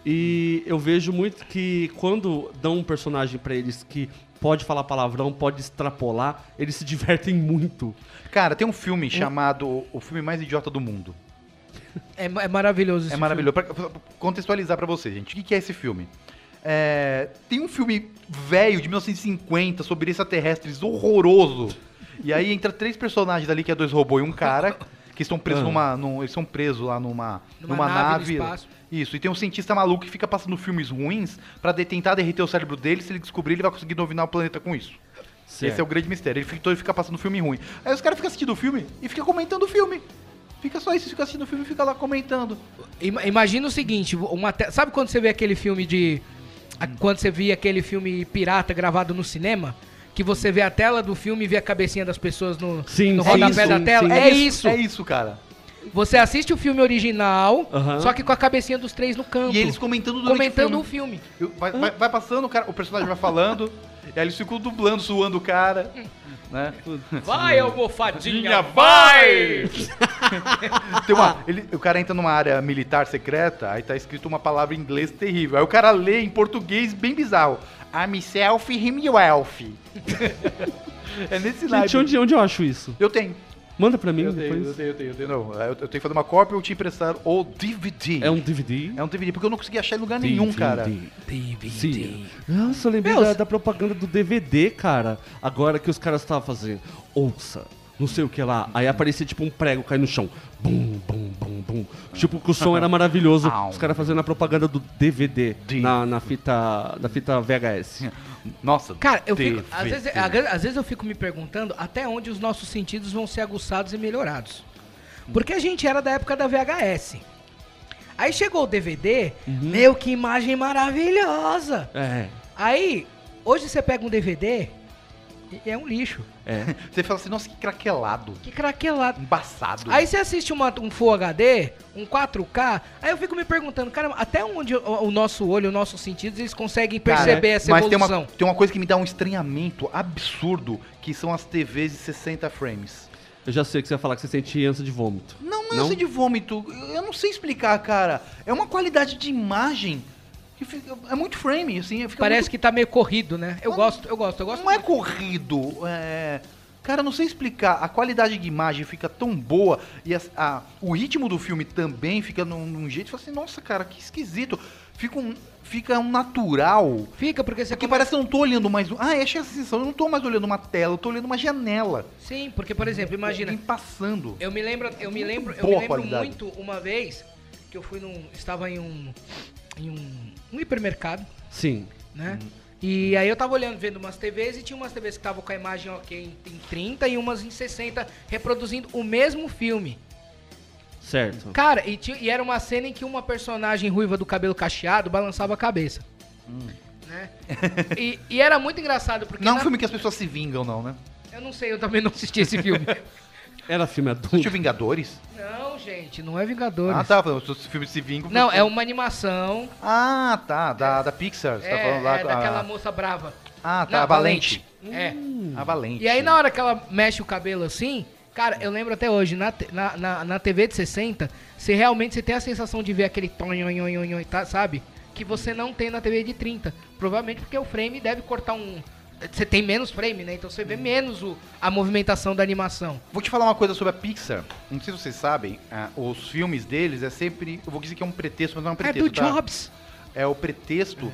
E eu vejo muito que quando dão um personagem pra eles que pode falar palavrão, pode extrapolar, eles se divertem muito. Cara, tem um filme chamado O Filme Mais Idiota do Mundo. É, é maravilhoso esse É maravilhoso. Pra, pra contextualizar pra você, gente, o que, que é esse filme? É, tem um filme velho de mil novecentos e cinquenta sobre extraterrestres horroroso. E aí entra três personagens ali, que é dois robôs e um cara, que estão presos Ah. numa. Num, eles são presos lá numa, Numa numa, nave no nave. espaço. Isso, e tem um cientista maluco que fica passando filmes ruins pra de- tentar derreter o cérebro dele. Se ele descobrir, ele vai conseguir dominar o planeta com isso. Certo. Esse é o grande mistério. Ele fica, então ele fica passando filme ruim. Aí os caras ficam assistindo o filme e ficam comentando o filme. Fica só isso, fica assistindo o filme e fica lá comentando. Ima- Imagina o seguinte, uma te- sabe quando você vê aquele filme de... a- Quando você via aquele filme pirata gravado no cinema? Que você vê a tela do filme e vê a cabecinha das pessoas no, Sim, no sim, rodapé sim, da tela? sim. É isso. É isso, cara. Você assiste o filme original, Aham. só que com a cabecinha dos três no canto. E eles comentando durante comentando o o filme. filme. Eu- Vai, vai- vai passando, o, cara, o personagem vai falando, e aí eles ficam dublando, suando o cara. Né? Vai, almofadinha, Minha vai! Tem uma, ele- o cara entra numa área militar secreta, aí tá escrito uma palavra em inglês terrível. Aí o cara lê em português bem bizarro. I'm myself, him wealth. É nesse naipe. Gente, onde, onde eu acho isso? Eu tenho. Manda pra mim Eu depois. tenho, eu tenho, eu tenho, eu tenho. Não, eu, eu tenho que fazer uma cópia ou te emprestar o D V D. É um D V D? É um D V D, porque eu não consegui achar em lugar nenhum, cara. D V D. Sim. Nossa, eu lembrei Meu, da, da propaganda do D V D, cara. Agora que os caras estavam fazendo. Ouça, não sei o que lá. Aí aparecia tipo um prego cair no chão. Bum, bum, bum, bum. Tipo, que o som era maravilhoso. Os caras fazendo a propaganda do D V D na, na fita, na fita V H S. Nossa, Cara, eu fico, D V D. às, vezes, às- às vezes eu fico me perguntando até onde os nossos sentidos vão ser aguçados e melhorados. Porque a gente era da época da V H S. Aí chegou o D V D, meu, que imagem maravilhosa! É. Aí, hoje você pega um D V D e é um lixo. É. Você fala assim, nossa, que craquelado. Que craquelado. Embaçado. Aí você assiste uma- um Full H D, um quatro K, aí eu fico me perguntando, cara, até onde o, o nosso olho, os nossos sentidos, eles conseguem perceber essa mas evolução? tem uma, tem uma coisa que me dá um estranhamento absurdo, que são as T Vs de sessenta frames. Eu já sei que você vai falar que você sente ânsia de vômito. Não, não é ânsia de vômito. Eu não sei explicar, cara. É uma qualidade de imagem que fica, é muito frame, assim. Fica Parece muito, que tá meio corrido, né? Eu gosto, eu gosto, eu gosto. não é corrido. É... Cara, eu não sei explicar. A qualidade de imagem fica tão boa e as- a- o ritmo do filme também fica num, num jeito. Fala assim, nossa, cara, que esquisito. Fica um, fica um natural. Fica, porque você... Porque come- parece que eu não tô olhando mais. um- Ah, essa é a sensação. Eu não tô mais olhando uma tela, eu tô olhando uma janela. Sim, porque, por exemplo, imagina... Alguém passando. Eu me lembro, eu me lembro, eu boa me lembro qualidade. muito uma vez que eu fui num... Estava em um... Em um, um hipermercado, Sim. né? E aí eu tava olhando, vendo umas T Vs e tinha umas T Vs que estavam com a imagem ok em, em trinta e umas em sessenta, reproduzindo o mesmo filme. Certo. Cara, e, tinha- e era uma cena em que uma personagem ruiva do cabelo cacheado balançava a cabeça. Né? E, e era muito engraçado, porque... Não é um na- filme que as pessoas se vingam, não, né? Eu não sei, eu também não assisti esse filme. Era filme adulto. Assistiu Vingadores? Não, gente, não é Vingadores. Ah, tá. Os filmes se vingam. Não, é uma animação. Ah, tá. Da, da Pixar. Você É, tá falando lá. é com daquela a... moça brava. Ah, tá. Não, a Valente. É. A Valente. E aí na hora que ela mexe o cabelo assim, cara, eu lembro até hoje, na, te- na, na, na T V de sessenta, você realmente você tem a sensação de ver aquele tonhonhonhonhon, tá, sabe? Que você não tem na T V de trinta. Provavelmente porque o frame deve cortar um... Você tem menos frame, né? Então você vê menos o, a movimentação da animação. Vou te falar uma coisa sobre a Pixar. Não sei se vocês sabem, ah, os filmes deles é sempre... Eu vou dizer que é um pretexto, mas não é um É pretexto, do tá? Jobs. É o pretexto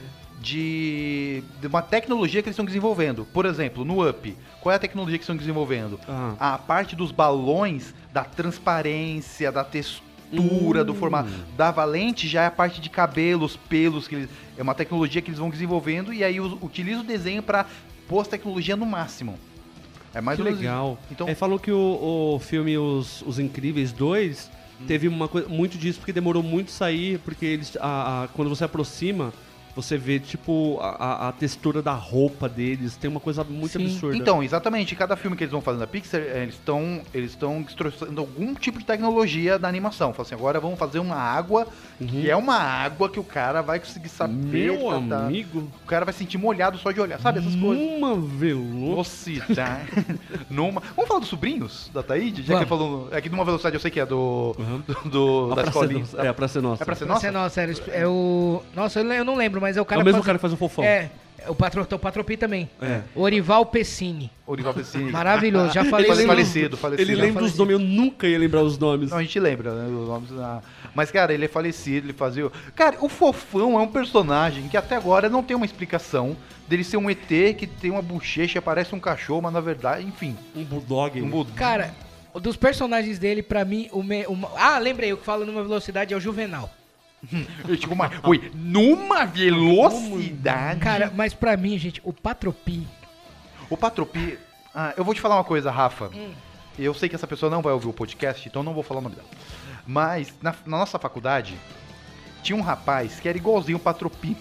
de, de uma tecnologia que eles estão desenvolvendo. Por exemplo, no Up, qual é a tecnologia que estão desenvolvendo? Ah. A parte dos balões, da transparência, da textura, do formato. Da Valente já é a parte de cabelos, pelos, que eles, é uma tecnologia que eles vão desenvolvendo e aí us- utiliza o desenho para pôr a tecnologia no máximo. É mais Que ou menos isso. legal. Então, É, falou que o, o filme Os, Os Incríveis dois teve uma coisa muito disso, porque demorou muito sair, porque eles, a, a- quando você aproxima Você vê, tipo, a, a textura da roupa deles, tem uma coisa muito Sim. absurda. Então, exatamente, cada filme que eles vão fazendo da Pixar, eles estão eles estão trouxendo algum tipo de tecnologia da animação. Fala assim, agora vamos fazer uma água, Uhum. que é uma água que o cara vai conseguir saber. Meu tratar. amigo. O cara vai sentir molhado só de olhar, sabe essas coisas? Numa velocidade. Você tá numa... Vamos falar dos sobrinhos da Taíde? Já Vamos. que ele falou... É que numa velocidade eu sei que é do... Uhum. do, do- A da Praça escolinha. Nossa. É, a Praça Nossa. É pra ser Nossa, nossa? nossa, é o... Nossa, eu eu não lembro, mas é o cara... É o mesmo faz- cara que faz o fofão. É, é o, patro... o Patropi também. É. Orival Pessini. Orival Pessini. Maravilhoso, já falei... Fale- dele. falecido, falecido. Ele lembra os nomes, eu nunca ia lembrar os nomes. Não, a gente lembra, né? Os nomes da... Mas, cara, ele é falecido, ele fazia... Cara, o Fofão é um personagem que até agora não tem uma explicação dele ser um E T que tem uma bochecha, parece um cachorro, mas na verdade, enfim... Um bulldog. Um bulldog. Cara, dos personagens dele, pra mim... O me... o... Ah, lembrei, o que fala numa velocidade é o Juvenal. Tipo, uma... Oi, numa velocidade... Cara, mas pra mim, gente, o Patropi... O Patropi... Ah, eu vou te falar uma coisa, Rafa. Hum. Eu sei que essa pessoa não vai ouvir o podcast, então eu não vou falar o nome dela. Mas, na, na nossa faculdade, tinha um rapaz que era igualzinho o Patropi.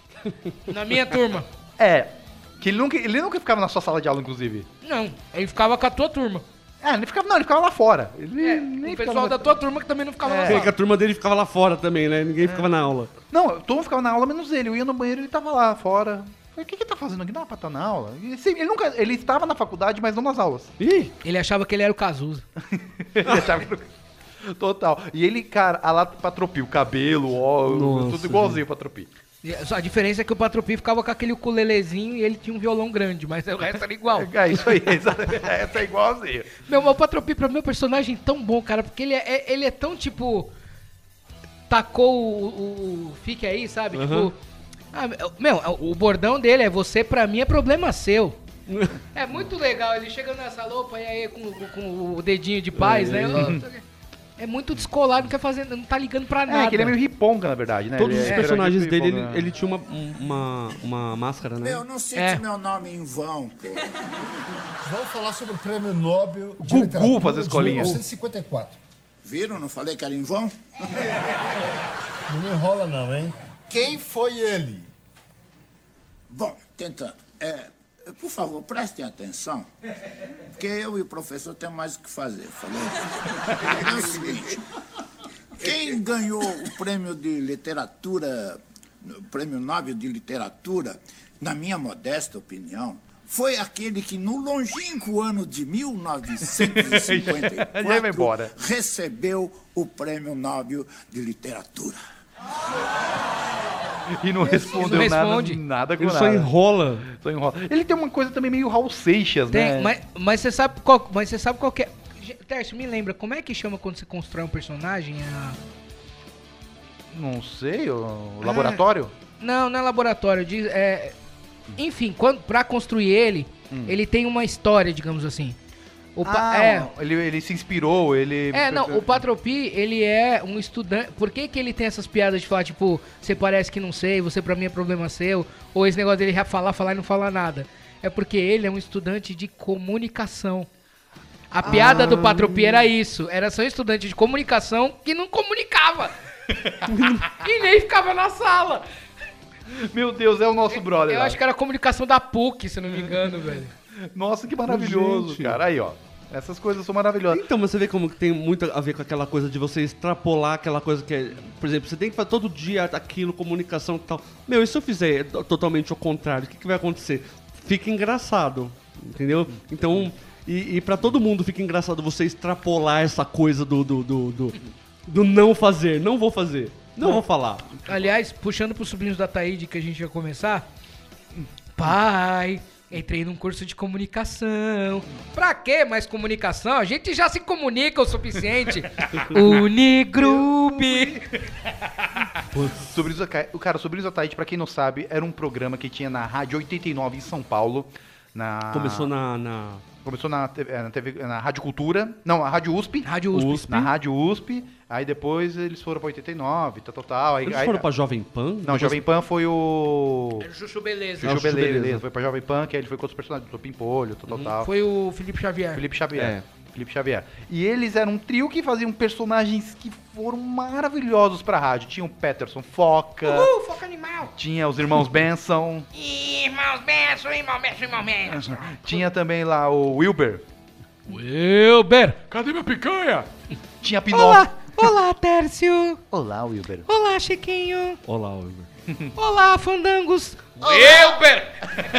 Na minha turma. É, que ele nunca, ele nunca ficava na sua sala de aula, inclusive. Não, ele ficava com a tua turma. Ah, ele ficava, não, ele ficava lá fora. Ele É, nem o ficava pessoal na- da tua turma que também não ficava É. na Porque sala. a turma dele ficava lá fora também, né? Ninguém ficava na aula. Não, todo mundo ficava na aula, menos ele. Eu ia no banheiro e ele tava lá fora. Falei, o que que ele tá fazendo aqui? Não, pra estar na aula. E, sim, ele nunca, ele estava na faculdade, mas não nas aulas. Ih! Ele achava que ele era o Cazuza. Ele achava que não- Total. E ele, cara, a lá Patropi, o cabelo, ó, Nossa, tudo igualzinho o Patropi. E Só a diferença é que o Patropi ficava com aquele ukulelezinho e ele tinha um violão grande, mas o resto era igual. É isso aí, essa, essa é igualzinho. Meu, mas o Patropi pra mim é um personagem tão bom, cara, porque ele é, é- ele é tão, tipo... Tacou o, o, o fique aí, sabe? Aham. Tipo... ah, meu, o bordão dele é você pra mim é problema seu. É muito legal, ele chega nessa loupa e aí com, com- com o dedinho de paz, né? Ô, é muito descolado, não quer fazer, não tá ligando pra nada. É, que ele é meio riponga, na verdade, né? Todos Ele os é personagens tipo dele, ele, riponga. ele tinha uma, uma, uma máscara, né? Meu, não cite É. meu nome em vão, pô. Vamos falar sobre o Prêmio Nobel de Gugu Literatura fazer de escolinha. mil novecentos e cinquenta e quatro. Viram? Não falei que era em vão? Não me enrola não, hein? Quem foi ele? Bom, tentando. É, por favor, prestem atenção, porque eu e o professor temos mais o que fazer. Falou? É o seguinte, quem ganhou o prêmio de literatura, o prêmio Nobel de literatura, na minha modesta opinião, foi aquele que no longínquo ano de mil novecentos e cinquenta e Já vai embora. quatro recebeu o prêmio Nobel de literatura. E não respondeu não nada, responde. nada com Ele nada. só enrola. Só enrola. Ele tem uma coisa também meio Raul Seixas, Tem, né? mas, mas você sabe qual, mas você sabe qual que é... Tércio, me lembra, como é que chama quando você constrói um personagem? A... Não sei, o laboratório? Não, não é laboratório. Diz, é... Enfim, quando, pra construir ele, ele tem uma história, digamos assim. O pa- Ah, é, ele, ele se inspirou, ele... é, não, o Patropi, ele é um estudante... Por que que ele tem essas piadas de falar, tipo, você parece que não sei, você pra mim é problema seu, ou esse negócio dele falar, falar e não falar nada? É porque ele é um estudante de comunicação. A piada do Patropi era isso, era só um estudante de comunicação que não comunicava. E nem ficava na sala. Meu Deus, é o nosso brother. Eu lá. acho que era a comunicação da P U C, se não me engano, velho. Nossa, que maravilhoso, Gente. cara. Aí, ó. Essas coisas são maravilhosas. Então, mas você vê como que tem muito a ver com aquela coisa de você extrapolar aquela coisa que é... Por exemplo, você tem que fazer todo dia aquilo, comunicação e tal. Meu, e se eu fizer totalmente o contrário, o que, que vai acontecer? Fica engraçado, entendeu? Então, e, e pra todo mundo fica engraçado você extrapolar essa coisa do, do, do, do, do não fazer. Não vou fazer. Não vou falar. Aliás, puxando pros sobrinhos da Taíde que a gente ia começar. Pai, entrei num curso de comunicação. Pra quê mais comunicação? A gente já se comunica o suficiente. Unigroup. Sobrinhos da Ca- o cara, Sobrinhos da Taíde, pra quem não sabe, era um programa que tinha na Rádio oitenta e nove em São Paulo. Na... Começou na... na... Começou na, T V, na, T V, na Rádio Cultura. Não, na Rádio U S P. Rádio U S P. Na Rádio U S P. Aí depois eles foram pra oitenta e nove, tal, tal, tal. Aí, Eles aí- foram pra Jovem Pan? Não, Depois- Jovem Pan foi o... Era o Chuchu Beleza. Ah, o Chuchu Chuchu Beleza, Beleza. beleza. Foi pra Jovem Pan, que aí ele foi com outros personagens, do Pimpolho, tal, tal, tal. Foi o Felipe Xavier. Felipe Xavier. É. Felipe Xavier. E eles eram um trio que faziam personagens que foram maravilhosos pra rádio. Tinha o Peterson Foca. Uhul, Foca Animal. Tinha os irmãos Benson. Irmãos Benson, irmão Benson, irmão Benson. Tinha também lá o Wilber. Wilber. Cadê minha picanha? Tinha Pinóquio. Olá, olá, Tércio. Olá, Wilber. Olá, Chiquinho. Olá, Wilber. Olá, Fandangos. Wilber!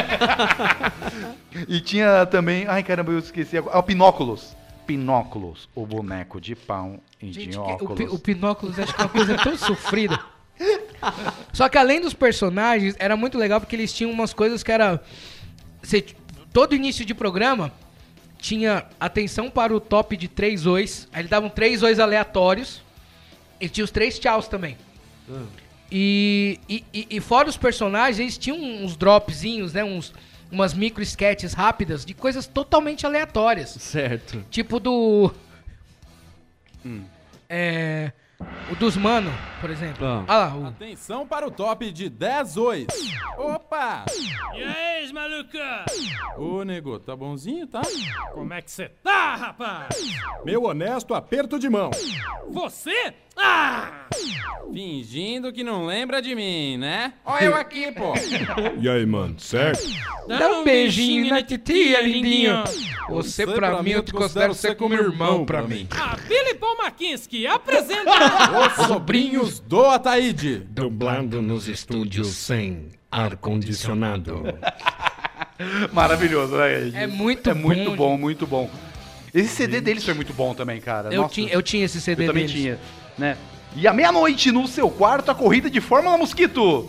E tinha também... Ai, caramba, eu esqueci. Ah, o Pinóculos. Pinóculos, o boneco de pau e Gente, de o, óculos. pi- o Pinóculos acho que é uma coisa tão sofrida. Só que além dos personagens, era muito legal porque eles tinham umas coisas que era... Cê, todo início de programa tinha atenção para o top de três ois. Aí eles davam três ois aleatórios. E tinha os três tchauz também. Hum. E, e, e, e fora os personagens, eles tinham uns dropzinhos, né? Uns, umas micro sketches rápidas de coisas totalmente aleatórias. Certo. Tipo do... Hum. É... O dos Mano, por exemplo. Ah. Ah lá, o... Atenção para o top de dez ois. Opa! E aí, maluca? Ô, nego, tá bonzinho, tá? Como é que você tá, rapaz? Meu honesto aperto de mão. Você? Ah! Fingindo que não lembra de mim, né? Olha eu aqui, pô. E aí, mano, certo? Dá um beijinho na titia, lindinho. Você, pra, pra mim, eu te considero ser como irmão pra mim. Ah, Billy Paul Makinski, apresenta! Os sobrinhos do Ataíde. Dublando nos estúdios sem ar-condicionado. Maravilhoso, né? É muito é bom. É muito bom, muito bom. Esse C D deles foi muito bom também, cara. Eu, tinha, eu tinha esse C D eu também deles. tinha, né? E à meia-noite, no seu quarto, a corrida de Fórmula Mosquito.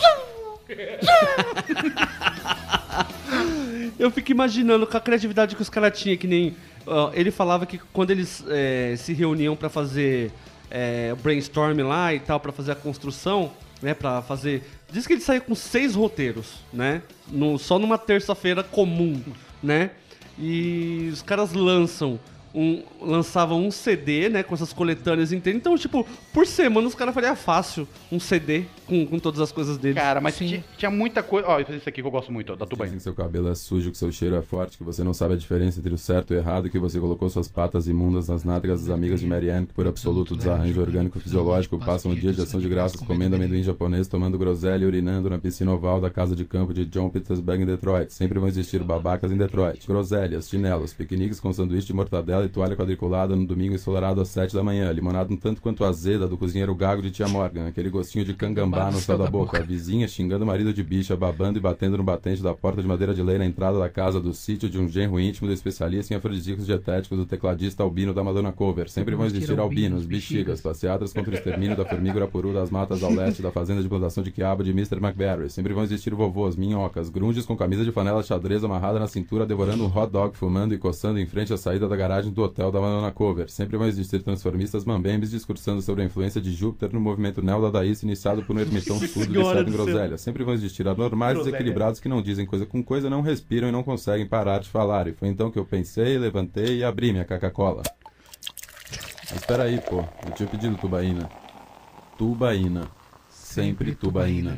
Eu fico imaginando com a criatividade que os caras tinham, que nem... Uh, ele falava que quando eles é, se reuniam pra fazer é, brainstorm lá e tal, pra fazer a construção, né, pra fazer... Diz que ele saiu com seis roteiros, né? No, só numa terça-feira comum, né? E os caras lançam... Um, lançavam um C D, né, com essas coletâneas inteiras. Então, tipo, por semana os caras fariam fácil um C D com, com todas as coisas deles. Cara, mas tinha, tinha muita coisa... Ó, esse aqui que eu gosto muito, ó, da Tubaína. Dizem que seu cabelo é sujo, que seu cheiro é forte, que você não sabe a diferença entre o certo e o errado, que você colocou suas patas imundas nas nádegas das amigas de Marianne, que por absoluto desarranjo orgânico fisiológico passam o dia de ação de graças comendo amendoim japonês, tomando groselha e urinando na piscina oval da casa de campo de John Petersburg em Detroit. Sempre vão existir babacas em Detroit. Groselhas, chinelos, piqueniques com sanduíche de mortadela e toalha quadriculada no domingo ensolarado às sete da manhã, limonada um tanto quanto azeda do cozinheiro gago de tia Morgan, aquele gostinho de cangambá no céu da boca, a vizinha xingando o marido de bicha, babando e batendo no batente da porta de madeira de lei na entrada da casa do sítio de um genro íntimo do especialista em afrodisíacos dietéticos do tecladista albino da Madonna Cover. Sempre vão existir albinos, bexigas, passeatas contra o extermínio da formiga urapuru das matas ao leste da fazenda de plantação de quiabo de mister McBarry. Sempre vão existir vovôs, minhocas, grunges com camisa de flanela xadrez amarrada na cintura, devorando um hot dog, fumando e coçando em frente à saída da garagem do hotel da Madonna Cover. Sempre vão existir transformistas mambembes discursando sobre a influência de Júpiter no movimento neodadaísta iniciado por um ermitão surdo viciado em groselha. Sempre vão existir anormais desequilibrados que não dizem coisa com coisa, não respiram e não conseguem parar de falar. E foi então que eu pensei, levantei e abri minha Coca-Cola. Mas espera aí, pô. Eu tinha pedido tubaína. Tubaína. Sempre tubaína.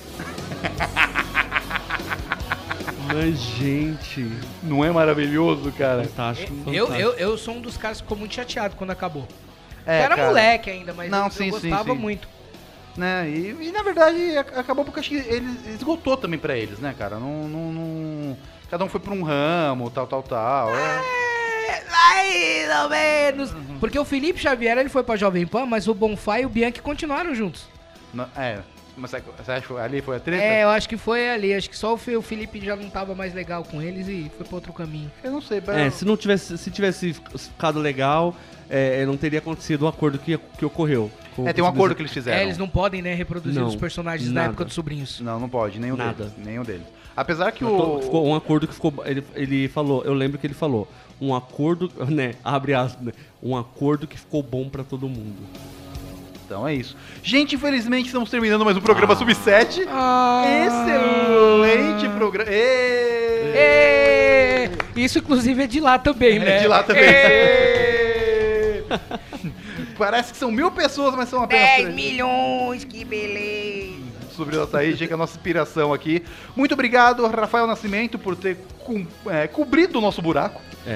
Mas, gente... Não é maravilhoso, cara? Fantástico, fantástico. Eu, eu, eu sou um dos caras que ficou muito chateado quando acabou. É, eu era cara. moleque ainda, mas Não, eu, sim, eu sim, gostava sim. muito. Né? E, e na verdade ac- acabou porque acho que ele esgotou também pra eles, né, cara? Não, não, não... Cada um foi pra um ramo, tal, tal, tal. É. Mais ou menos. Porque o Felipe Xavier ele foi pra Jovem Pan, mas o Bonfá e o Bianchi continuaram juntos. Não, é. Mas você acha que ali foi a treta? É, eu acho que foi ali. Acho que só o Fe- o Felipe já não tava mais legal com eles e foi pra outro caminho. Eu não sei, É, se não tivesse, se tivesse ficado legal, é, não teria acontecido o acordo que, que ocorreu. Com- É, tem um com- acordo que eles fizeram. É, eles não podem, né, reproduzir Não, os personagens na nada. época dos sobrinhos. Não, não pode, nenhum Nada. deles. Nenhum deles. Apesar que Eu tô- o... Ficou um acordo que ficou... Ele, ele falou, eu lembro que ele falou, um acordo, né, abre aspas, né, um acordo que ficou bom pra todo mundo. Então é isso. Gente, infelizmente estamos terminando mais um programa Ah. Sub sete. Ah. Excelente programa. Ê! Ê! Isso, inclusive, é de lá também, né? É de lá também. Ê! Parece que são mil pessoas, mas são apenas três. milhões, que beleza! Sobre o Ataíde, que é a nossa inspiração aqui. Muito obrigado, Rafael Nascimento, por ter co- é, cobrido o nosso buraco. É. Ô,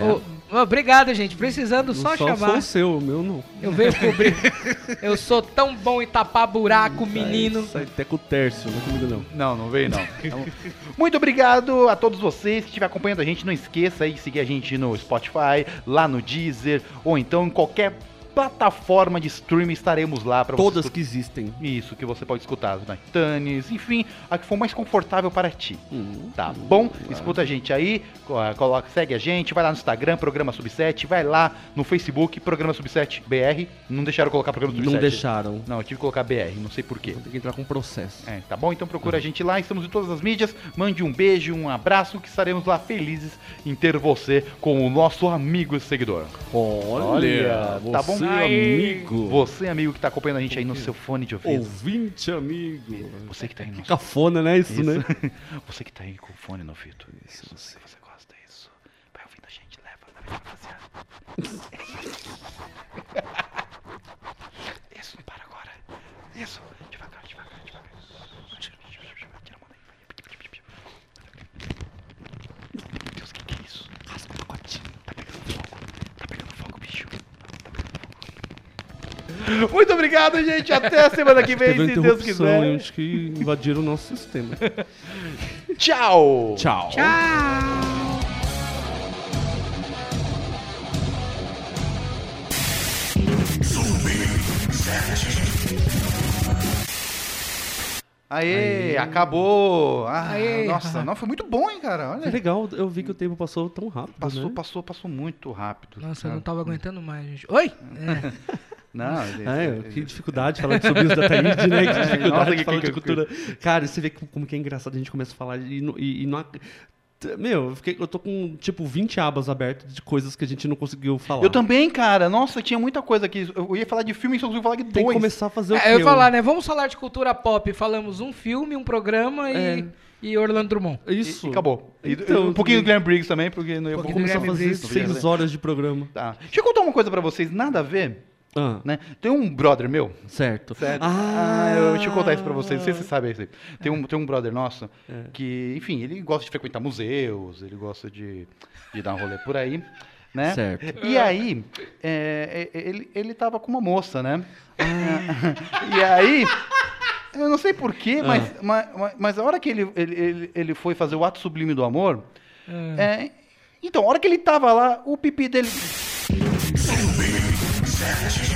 Obrigado, gente. Precisando só, só chamar. Só o seu, o meu não. Eu venho cobrir. Eu sou tão bom em tapar buraco, menino. Sai até com o Tércio, não é comigo não. Não, não veio não. Então, muito obrigado a todos vocês que estiverem acompanhando a gente. Não esqueça aí de seguir a gente no Spotify, lá no Deezer, ou então em qualquer plataforma de streaming estaremos lá para todas que existem. Isso, que você pode escutar na iTunes, enfim, a que for mais confortável para ti. Hum, tá hum, bom? Claro. Escuta a gente aí, coloca, segue a gente, vai lá no Instagram, Programa Sub sete, vai lá no Facebook, Programa Sub sete B R. Não deixaram colocar Programa Sub sete. Não deixaram. Não, eu tive que colocar B R, não sei porquê. Tem que entrar com processo. É, tá bom? Então procura hum. a gente lá, estamos em todas as mídias. Mande um beijo, um abraço, que estaremos lá felizes em ter você como o nosso amigo e seguidor. Olha, Olha tá bom? Amigo. Você, amigo, que tá acompanhando a gente aí no seu fone de ouvido. Ouvinte, amigo. Você que tá aí no... Que cafona, né? Isso, isso. né? Você que tá aí com o fone no ouvido. Isso, isso. Se você gosta disso, vai ouvindo a gente, leva, leva, Isso, para agora. Isso, devagar, devagar, devagar. Tira a mão daí. Meu Deus, o que, que é isso? Rasga o pacotinho. Tá pegando fogo. Tá pegando fogo, bicho. Muito obrigado, gente. Até a semana que vem, se Deus quiser. Eu acho que invadiram o nosso sistema. Tchau. Tchau. Tchau. Aê, Aê, acabou. Ah, Aê. Nossa, não, foi muito bom, hein, cara. Olha. Que legal, eu vi que o tempo passou tão rápido. Passou, né? passou, passou muito rápido. Nossa, cara. Eu não tava aguentando mais, gente. Oi? É. Não, é, que dificuldade falar de subir da Taíde, né? Que dificuldade Nossa, que, falar que, de que, cultura. Que... Cara, você vê como que é engraçado, a gente começa a falar e, e, e não... Meu, eu, fiquei, eu tô com, tipo, vinte abas abertas de coisas que a gente não conseguiu falar. Eu também, cara. Nossa, tinha muita coisa aqui. Eu ia falar de filme e só consegui falar de dois. Tem que começar a fazer o é, quê? Eu ia falar, né? Vamos falar de cultura pop. Falamos um filme, um programa é. e... E Orlando Drummond. Isso. E, e acabou. Então, um pouquinho do Guilherme Briggs também, porque não ia... Vou começar a fazer seis horas de programa. Tá. Deixa eu contar uma coisa pra vocês, nada a ver. Ah. Né? Tem um brother meu. Certo. certo? Ah, ah eu, deixa eu contar isso pra vocês. Não sei se vocês sabem isso. Tem um, tem um brother nosso é. que, enfim, ele gosta de frequentar museus, ele gosta de, de dar um rolê por aí, né? Certo. E aí, é, ele, ele tava com uma moça, né? Ah. E aí, eu não sei porquê, ah. mas, mas, mas a hora que ele, ele, ele foi fazer o ato sublime do amor, ah. é, então, a hora que ele tava lá, o pipi dele...